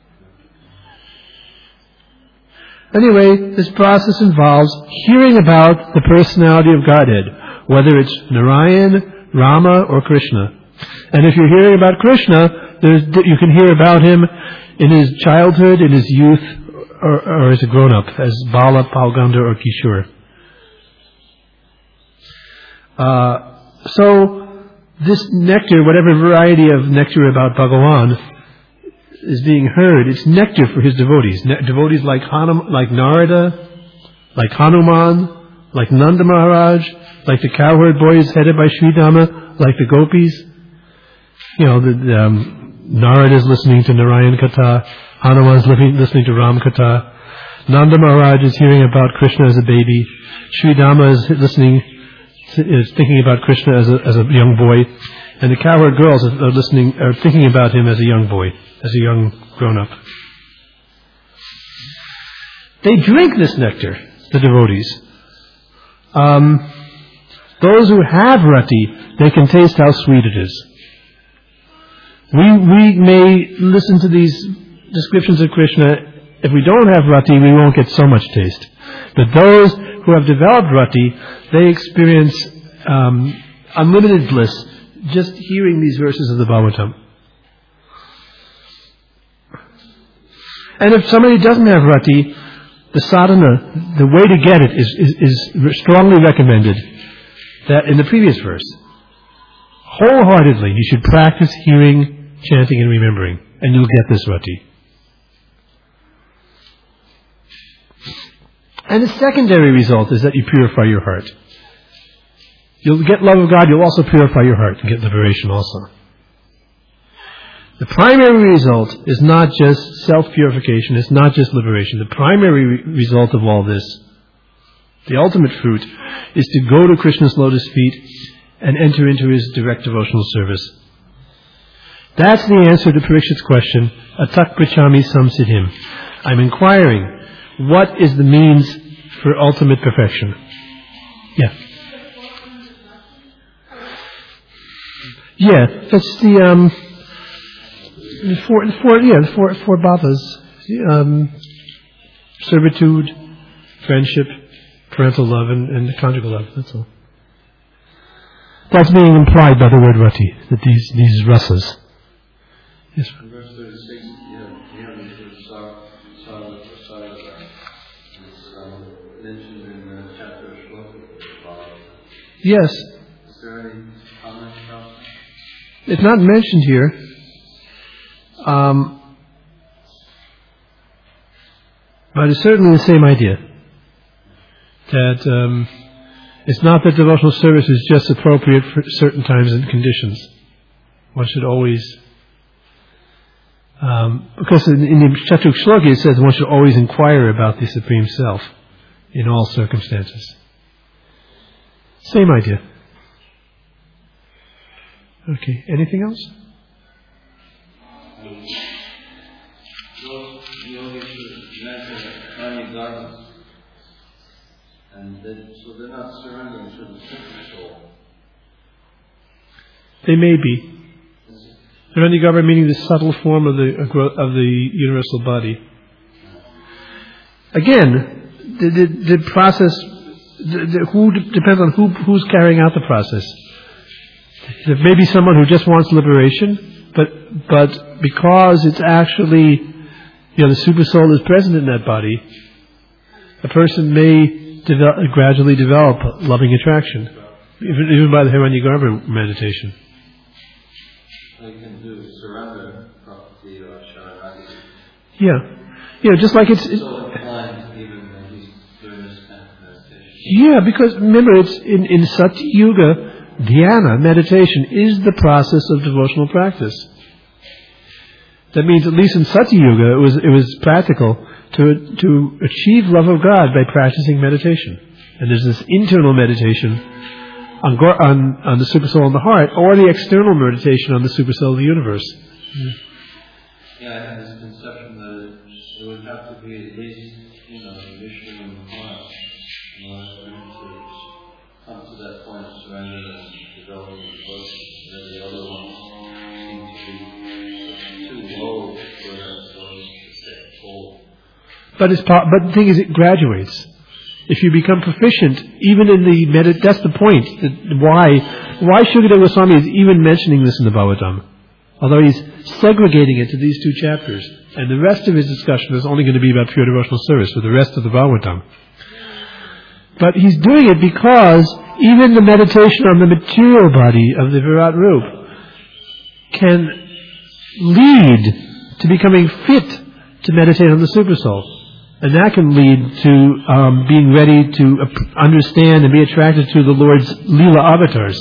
Anyway, this process involves hearing about the personality of Godhead, whether it's Narayan, Rama, or Krishna. And if you're hearing about Krishna, there's, you can hear about him in his childhood, in his youth, or, or as a grown-up, as Bala, Palganda, or Kishore. Uh, so, this nectar, whatever variety of nectar about Bhagavan is being heard, it's nectar for his devotees. Ne- devotees like Hanum, like Narada, like Hanuman, like Nanda Maharaj, like the cowherd boys headed by Sri Dhamma, like the gopis. You know, the, the, um, Narada is listening to Narayan Katha, Hanuman is listening, listening to Ram Katha, Nanda Maharaj is hearing about Krishna as a baby, Sri Dhamma is listening is thinking about Krishna as a, as a young boy, and the cowherd girls are listening, are thinking about him as a young boy, as a young grown-up. They drink this nectar, the devotees. Um, those who have rati, they can taste how sweet it is. We we may listen to these descriptions of Krishna. If we don't have rati, we won't get so much taste. But those who have developed rati, they experience um, unlimited bliss just hearing these verses of the Bhagavatam. And if somebody doesn't have rati, the sadhana, the way to get it is, is, is strongly recommended that in the previous verse. Wholeheartedly, you should practice hearing, chanting, and remembering, and you'll get this rati. And the secondary result is that you purify your heart. You'll get love of God, you'll also purify your heart and get liberation also. The primary result is not just self-purification, it's not just liberation. The primary re- result of all this, the ultimate fruit, is to go to Krishna's lotus feet and enter into his direct devotional service. That's the answer to Parikshit's question, Atak Prichami Samsiddhim. I'm inquiring, what is the means for ultimate perfection? Yeah. Yeah, that's the, um, the four, the four, yeah, the four, four bhavas. Um, servitude, friendship, parental love, and, and conjugal love, that's all. That's being implied by the word rati, that these, these rasas. Yes. In verse thirty-six, you have, you have the word sarva, sarva, it's um, mentioned in the chapter of Shloka. Yes. Is there any comment about that? It's not mentioned here. Um, but it's certainly the same idea. That um, it's not that devotional service is just appropriate for certain times and conditions. One should always... Um, because in, in the Chaturk Shloka it says one should always inquire about the Supreme Self in all circumstances. Same idea. Okay, anything else? Um, those yogis who mention many dharmas, and they, so they're not surrendering to the simple soul. They may be. Hiranyagarbha meaning the subtle form of the of the universal body. Again, the, the, the process, the, the, who depends on who who's carrying out the process. There may be someone who just wants liberation, but but because it's actually, you know, the super soul is present in that body, a person may develop, gradually develop loving attraction, even, even by the Hiranyagarbha meditation. They can do surrender, bhakti, or sharanagati. Yeah, you know, just like it's. it's so inclined, even when he's doing this kind of meditation. Yeah, because remember, it's in in Satya Yuga. Dhyana, meditation, is the process of devotional practice. That means, at least in Satya Yuga, it was it was practical to to achieve love of God by practicing meditation. And there's this internal meditation on on, on the supersoul in the heart, or the external meditation on the supersoul of the universe. Yeah, yeah I had this conception that it would have to be at least, you know, the Vishnu in the heart in order to come to that point of surrender and developing the devotion. And the other ones seem to be too low for that soul to stay full. But it's po- but the thing is, it graduates. If you become proficient, even in the medit, that's the point. That why why Shukadeva Goswami is even mentioning this in the Bhagavatam, although he's segregating it to these two chapters, and the rest of his discussion is only going to be about pure devotional service for the rest of the Bhagavatam. But he's doing it because even the meditation on the material body of the Virat Rup can lead to becoming fit to meditate on the Supersoul. And that can lead to um, being ready to understand and be attracted to the Lord's Leela avatars.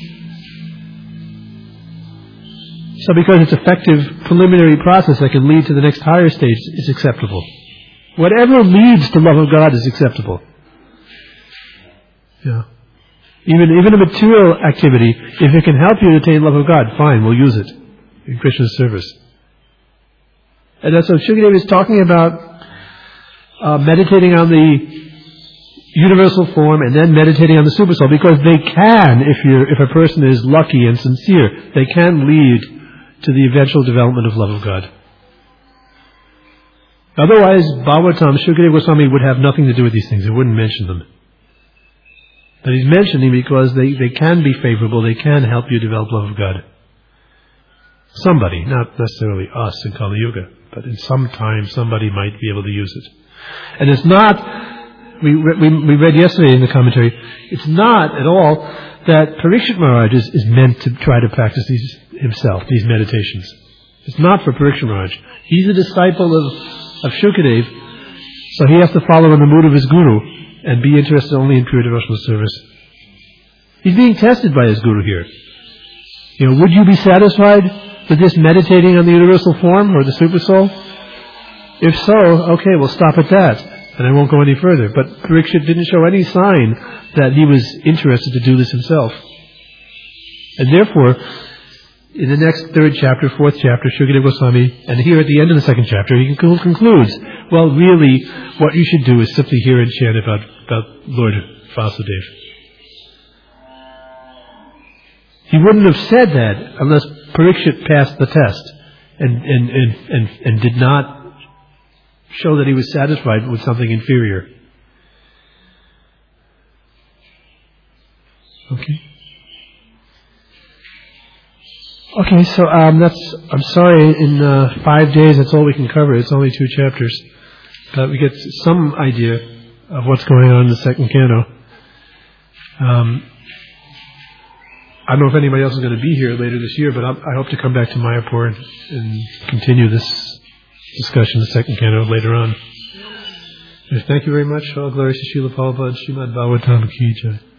So because it's effective preliminary process that can lead to the next higher stage, it's acceptable. Whatever leads to love of God is acceptable. Yeah. Even even a material activity, if it can help you to attain love of God, fine, we'll use it in Krishna's service. And that's what Shukadeva is talking about, uh, meditating on the universal form and then meditating on the supersoul, because they can, if you if a person is lucky and sincere, they can lead to the eventual development of love of God. Otherwise, Bhagavatam, Shukadeva Goswami would have nothing to do with these things. He wouldn't mention them. But he's mentioning because they, they can be favorable, they can help you develop love of God. Somebody, not necessarily us in Kali Yuga. but in some time somebody might be able to use it. And it's not, we, we, we read yesterday in the commentary, it's not at all that Parikshit Maharaj is, is meant to try to practice these himself, these meditations. It's not for Parikshit Maharaj. He's a disciple of, of Shukadev, so he has to follow in the mood of his guru and be interested only in pure devotional service. He's being tested by his guru here. You know, would you be satisfied with this meditating on the universal form or the super soul? If so, okay, we'll stop at that, and I won't go any further. But Parikshit didn't show any sign that he was interested to do this himself. And therefore, in the next third chapter, fourth chapter, Shukadeva Goswami, and here at the end of the second chapter, he concludes, well, really, what you should do is simply hear and chant about, about Lord Vasudeva. He wouldn't have said that unless Parikshit passed the test and, and, and, and, and did not show that he was satisfied with something inferior. Okay. Okay, so um, that's. I'm sorry. In uh, five days, that's all we can cover. It's only two chapters, but we get some idea of what's going on in the second canto. Um, I don't know if anybody else is going to be here later this year, but I'll, I hope to come back to Mayapur and, and continue this discussion, the second canto, later on. Thank you very much. All glories to Srila Prabhupada, Srimad Bhagavatam Ki Jai.